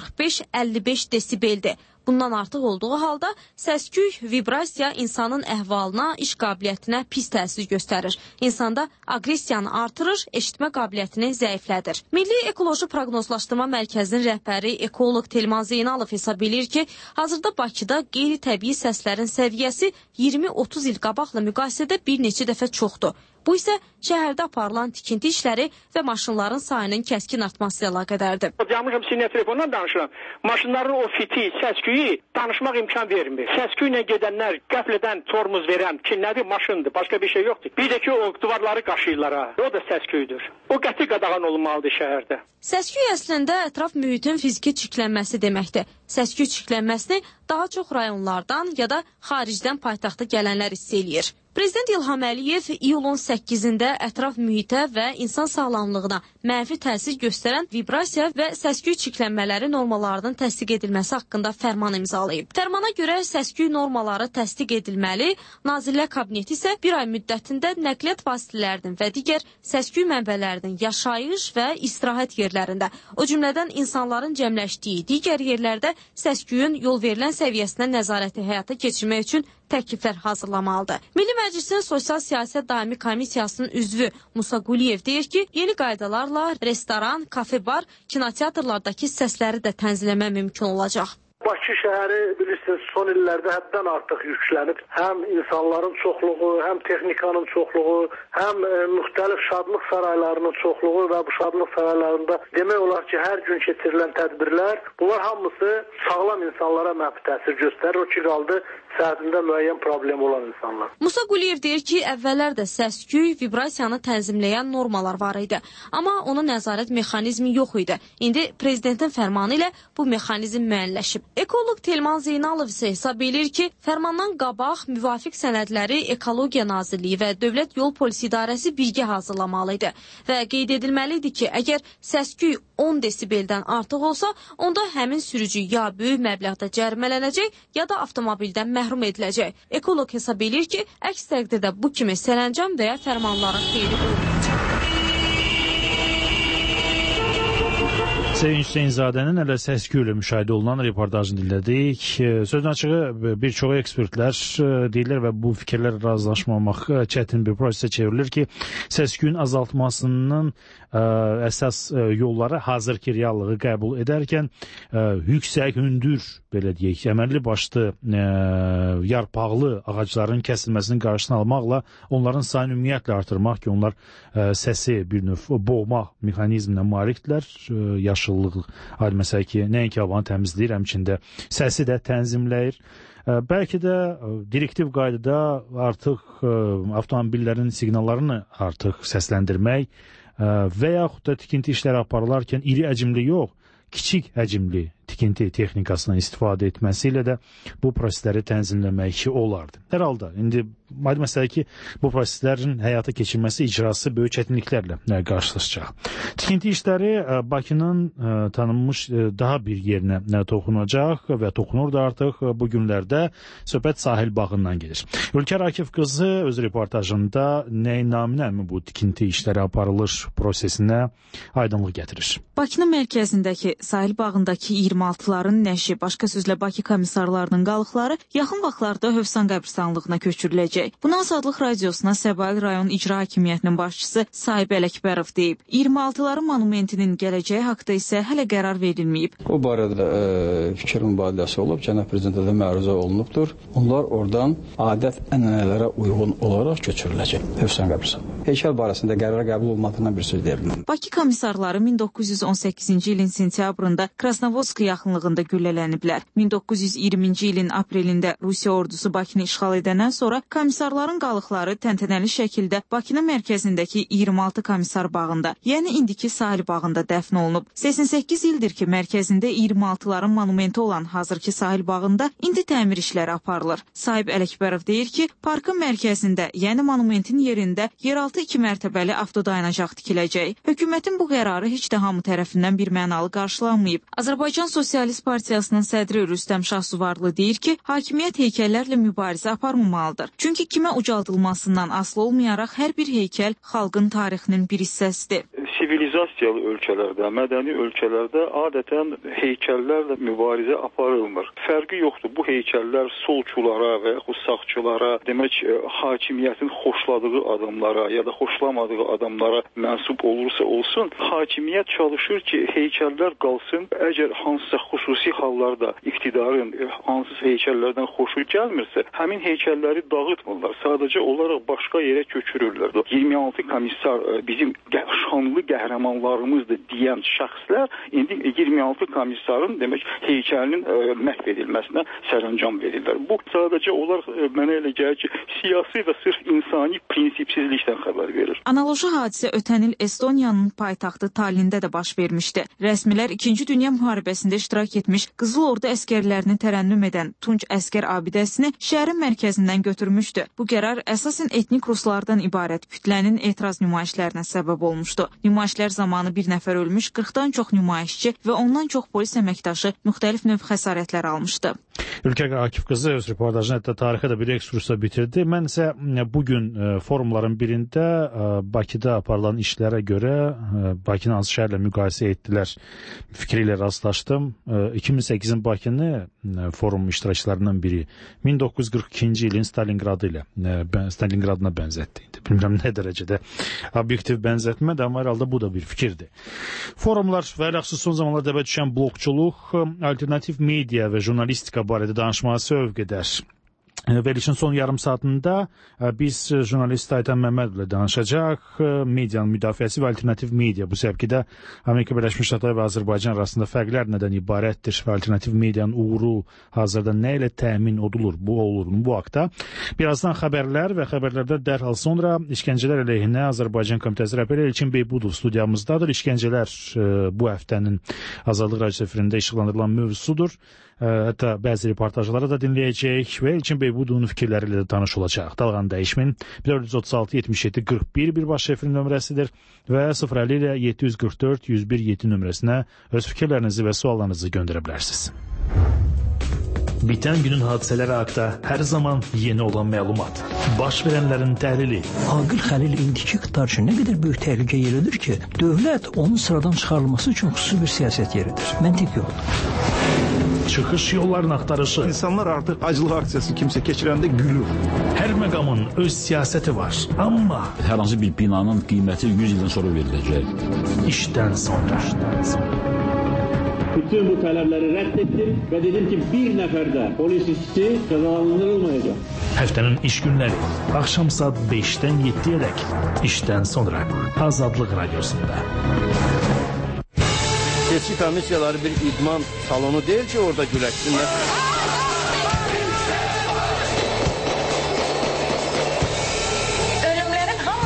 45-55 desibeldir. Bundan artıq olduğu halda səs-küy, vibrasiya insanın əhvalına, iş qabiliyyətinə pis təsir göstərir. İnsanda aqressiyanı artırır, eşitmə qabiliyyətini zəiflədir. Milli Ekoloji Proqnozlaşdırma Mərkəzinin rəhbəri ekoloq Telman Zeynalov hesab edir ki, hazırda Bakıda qeyri-təbii səslərin səviyyəsi 20-30 il qabaqla müqayisədə bir neçə dəfə çoxdur. Bu isə şəhərdə aparılan tikinti işləri və maşınların sayının kəskin artması ilə əlaqədardır. Gəlmişəm sizinlə telefondan danışıram. Maşınların o fiti, səs-küyü danışmaq imkan vermir. Səs-küylə gedənlər qəflədən tormuz verən ki, nədir? Maşındır, başqa bir şey yoxdur. Bir də ki, o divarları qaşıyırlar ha. O da səs-küydür. O qəti qadağan olmalıdır şəhərdə. Səs-küy əslində ətraf mühitin fiziki çirklənməsi deməkdir. Səs-küy çirklənməsini daha çox rayonlardan ya da xaricdən paytaxta gələnlər hiss eləyir. Prezident İlham Əliyev iyulun 8-də ətraf mühitə və insan sağlamlığına mənfi təsir göstərən vibrasiya və səs-küy çirklənmələri normalarının təsdiq edilməsi haqqında fərman imzalayıb. Fərmana görə səs-küy normaları təsdiq edilməli, Nazirlər Kabineti isə bir ay müddətində nəqliyyat vasitələrinin və digər səs-küy mənbələrinin yaşayış və istirahət yerlərində, o cümlədən insanların cəmləşdiyi digər yerlərdə səs-küyün yol verilən səviyyəsinə nəzarəti həyata keçirmək üçün təkliflər hazırlamalıdır. Milli Məclisin Sosial Siyasət Daimi Komissiyasının üzvü Musa Quliyev deyir ki, yeni qaydalarla restoran, kafe-bar, kinoteatrlardakı səsləri də tənzimləmə mümkün olacaq. Bakı şəhəri bilirsiniz son illərdə həddən artıq yüklənib. Həm insanların çoxluğu, həm texnikanın çoxluğu, həm müxtəlif şadlıq saraylarının çoxluğu və bu şadlıq saraylarında demək olar ki, hər gün keçirilən tədbirlər, bunlar hamısı sağlam insanlara mənfi təsir göstərir. O ki, qaldı səhətində müəyyən problem olan insanlar. Musa Quliyev deyir ki, əvvəllər də səs-küy, vibrasiyanı tənzimləyən normalar var idi. Amma ona nəzarət mexanizmi yox idi. İndi prezidentin fərmanı ilə bu mexanizm müəyyənləşib. Ekoloq Telman Zeynalov isə hesab edir ki, fərmandan qabaq müvafiq sənədləri Ekologiya Nazirliyi və Dövlət Yol Polisi İdarəsi birgə hazırlamalı idi. Və qeyd edilməli idi ki, əgər səs-küy 10 desibeldən artıq olsa, onda həmin sürücü ya böyük məbləğdə cərimələnəcək, ya da avtomobildən məhrum ediləcək. Ekoloq hesab edir ki, əks təqdirdə bu kimi sərəncam və ya fərmanların xeyri olmayacaq. Sevinç Hüseynzadənin hələ səs-küy ilə müşahidə olunan reportajını dinlədik. Sözün açığı bir çox ekspertlər deyirlər və bu fikirlər razılaşmamaq çətin bir prosesə çevrilir ki, səs-küyün azaltmasının əsas yolları hazırki reallığı qəbul edərkən yüksək, hündür, belə deyək, əməlli başlı yarpaqlı ağacların kəsilməsinin qarşısını almaqla onların sayını ümumiyyətlə artırmaq ki, onlar səsi bir növ boğma mexanizminə malikdirlər. Yaşıllıq, məsəl ki, nəinki havanı təmizləyir, həmçində səsi də tənzimləyir. Bəlkə də direktiv qaydada artıq avtomobillərin siqnallarını artıq səsləndirmək və yaxud da tikinti işləri aparılarkən iri həcmli yox, kiçik həcmli tikinti texnikasından istifadə etməsi ilə də bu prosesləri tənzimləmək olardı. Hər halda, indi aydın məsələ ki, bu proseslərin həyata keçirilməsi, icrası böyük çətinliklərlə qarşılaşacaq. Tikinti işləri Bakının tanınmış daha bir yerinə toxunacaq və toxunur da artıq bu günlərdə söhbət sahil bağından gedir. Ülker Akif qızı öz reportajında nəyin naminəmi bu tikinti işləri aparılır prosesinə aydınlıq gətirir. Bakının mərkəzindəki sahil bağındakı 26-ların nəşi, başqa sözlə Bakı komissarlarının qalıqları yaxın vaxtlarda Hövsan qəbristanlığına köçürüləcək. Bunu Azadlıq Radiosuna Səbail rayon İcra Hakimiyyətinin başçısı Sahib Ələkbərov deyib. 26-ların monumentinin gələcəyi haqda isə hələ qərar verilməyib. O barədə fikir mübadiləsi olub, Cənab Prezidentə də məruzə olunubdur. Onlar oradan adət-ənənələrə uyğun olaraq köçürüləcək. Hövsan qəbristanlığı. Heykəl barəsində qərar qəbul olmadığından bir söz deyə bilməm. Bakı komissarları 1918-ci ilin sentyabrında Krasnovodsk yaxınlığında güllələniblər. 1920-ci ilin aprelində Rusiya ordusu Bakını işğal edəndən sonra komissarların qalıqları təntənəli şəkildə Bakının mərkəzindəki 26 komissar bağında, yəni indiki sahil bağında dəfn olunub. 88 ildir ki, mərkəzində 26-ların monumenti olan hazırki sahil bağında indi təmir işləri aparılır. Sahib Ələkbərov deyir ki, parkın mərkəzində, yəni monumentin yerində yeraltı 2 mərtəbəli avtodayanacaq tikiləcək. Hökumətin bu qərarı heç də hamı tərəfindən bir mənalı qarşılanmayıb. Azərbaycan Sosialist Partiyasının sədri Rüstəm Şahsuvarlı deyir ki, hakimiyyət heykəllərlə mübarizə aparmamalıdır. Çünki kimə ucaldılmasından asılı olmayaraq hər bir heykəl xalqın tarixinin bir hissəsidir. Sivilizasiyalı ölkələrdə, mədəni ölkələrdə adətən heykəllərlə mübarizə aparılmır. Fərqi yoxdur. Bu heykəllər solçulara və yaxud sağçılara, demək hakimiyyətin xoşladığı adamlara ya da xoşlamadığı adamlara mənsub olursa olsun, hakimiyyət çalışır ki, heykəllər qalsın. Əgər hansısa xüsusi hallarda iqtidarın hansısa heykəllərdən xoşu gəlmirsə, həmin heykəlləri dağıtmırlar. Sadəcə olaraq başqa yerə köçürürlər. 26 komissar bizim şanlı qəhrəmanlarımızdır deyən şəxslər indi 26 komissarın demək heykəlinin məhv edilməsinə sərəncam verirlər. Bu sadəcə olaraq mənə elə gəlir ki, siyasi və sırf insani prinsipsizlikdən xəbər verir. Analoji hadisə ötən il Estoniyanın paytaxtı Tallində də baş vermişdi. Rəsmilər 2-ci Dünya müharibəsində iştirak etmiş Qızıl Ordu əskərlərini tərənnüm edən Tunç əskər abidəsini şəhərin mərkəzindən götürmüşdü. Bu qərar əsasən etnik ruslardan ibarət kütlənin etiraz nümayişlərinə səbəb olmuşdu. Nümayişlər zamanı bir nəfər ölmüş, 40-dan çox nümayişçi və ondan çox polis əməkdaşı müxtəlif növ xəsarətlər almışdı. Ülker Akif qızı öz reportajını hətta tarixə də bir ekskursda bitirdi. Mən isə bugün forumların birində Bakıda aparılan işlərə görə Bakını hansı şəhərlə müqayisə etdilər fikri ilə rastlaşdım. 2008-in Bakını forum iştirakçılarından biri 1942-ci ilin Stalingradına bənzətdi. Bilmirəm nə dərəcədə obyektiv bənzətmədir, amma herhalde bu da bir fikirdir. Forumlar və ələxsus son zamanlarda dəbə düşən blokçuluq, alternativ media və jurnalistika barədə danışmağa sövq edər. Verilişin son yarım saatında biz jurnalist Aytan Məmmədovla danışacaq. Medianın müdafiəsi və alternativ media bu səbkidə Amerika Birləşmiş Ştatları və Azərbaycan arasında fərqlər nədən ibarətdir və alternativ medianın uğuru hazırda nə ilə təmin olunur bu haqda. Birazdan xəbərlər və xəbərlərdə dərhal sonra işgəncələr əleyhinə Azərbaycan Komitəsi rəhbəri Elçin Beybudov studiyamızdadır. İşgəncələr bu həftənin Azadlıq Radiosu efirində işıqlandırılan mövzusudur. Hətta bəzi reportajları da dinləyəcək və Elçin Beybudovun fikirləri ilə də tanış olacaq. Dalğanı dəyişmin 436-77-41 birbaşa efir nömrəsidir və 050 ilə 744-101-7 nömrəsinə öz fikirlərinizi və suallarınızı göndərə bilərsiniz. Bitən günün hadisələri haqda hər zaman yeni olan məlumat. Baş verənlərin təhlili. Aqil Xəlil indiki iqtidar üçün nə qədər böyük təhlükə yeridir ki, dövlət onun sıradan çıxarılması üçün xüsusi bir siyasət yeridir. Məntiq yoxdur. Çıxış yollarını axtarışı. İnsanlar artıq acılıq aksiyası kimsə keçirəndə gülür. Hər məqamın öz siyasəti var. Amma hər hansı bir binanın qiyməti 100 ildən sonra veriləcək. İşdən sonra. Bütün bu tələbləri rədd etdim və dedim ki, bir nəfər də polis işçisi cəzalandırılmayacaq. Həftənin iş günləri axşam saat 5-dən 7-yə dək işdən sonra Azadlıq Radiosunda. Seçki komissiyaları bir idman salonu deyil ki, orada güləşsinlər.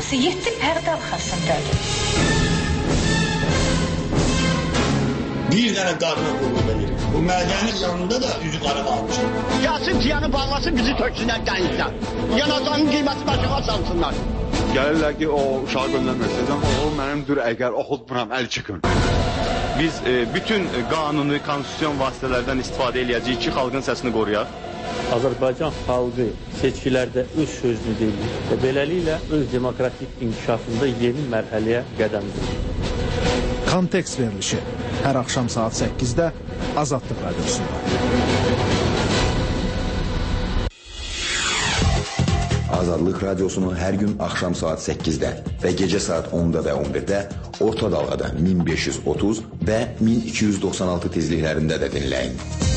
şəxsiyyəti pərdə arxasındadır. Bir dənə qarına qulluq edir. Bu mədənin yanında da üzü qara qalmışdır. Gəlsin tiyanı bağlasın, bizi töksünlər dənizdən. Yanacağının qiyməti başına salsınlar. Gəlirlər ki, o uşağı göndərməsin, amma o mənimdir, əgər oxutmuram, əl çıxın. Biz bütün qanuni, konstitusyon vasitələrdən istifadə edəcəyik ki, xalqın səsini qoruyaq. Azərbaycan xalqı seçkilərdə öz sözünü deyir və beləliklə öz demokratik inkişafında yeni mərhələyə qədəm qoyur. Kontekst verilişi hər axşam saat 8-də Azadlıq Radiosunda. Azadlıq Radiosunu hər gün axşam saat 8-də və gecə saat 10-da və 11-də orta dalğada 1530 və 1296 tezliklərində də dinləyin.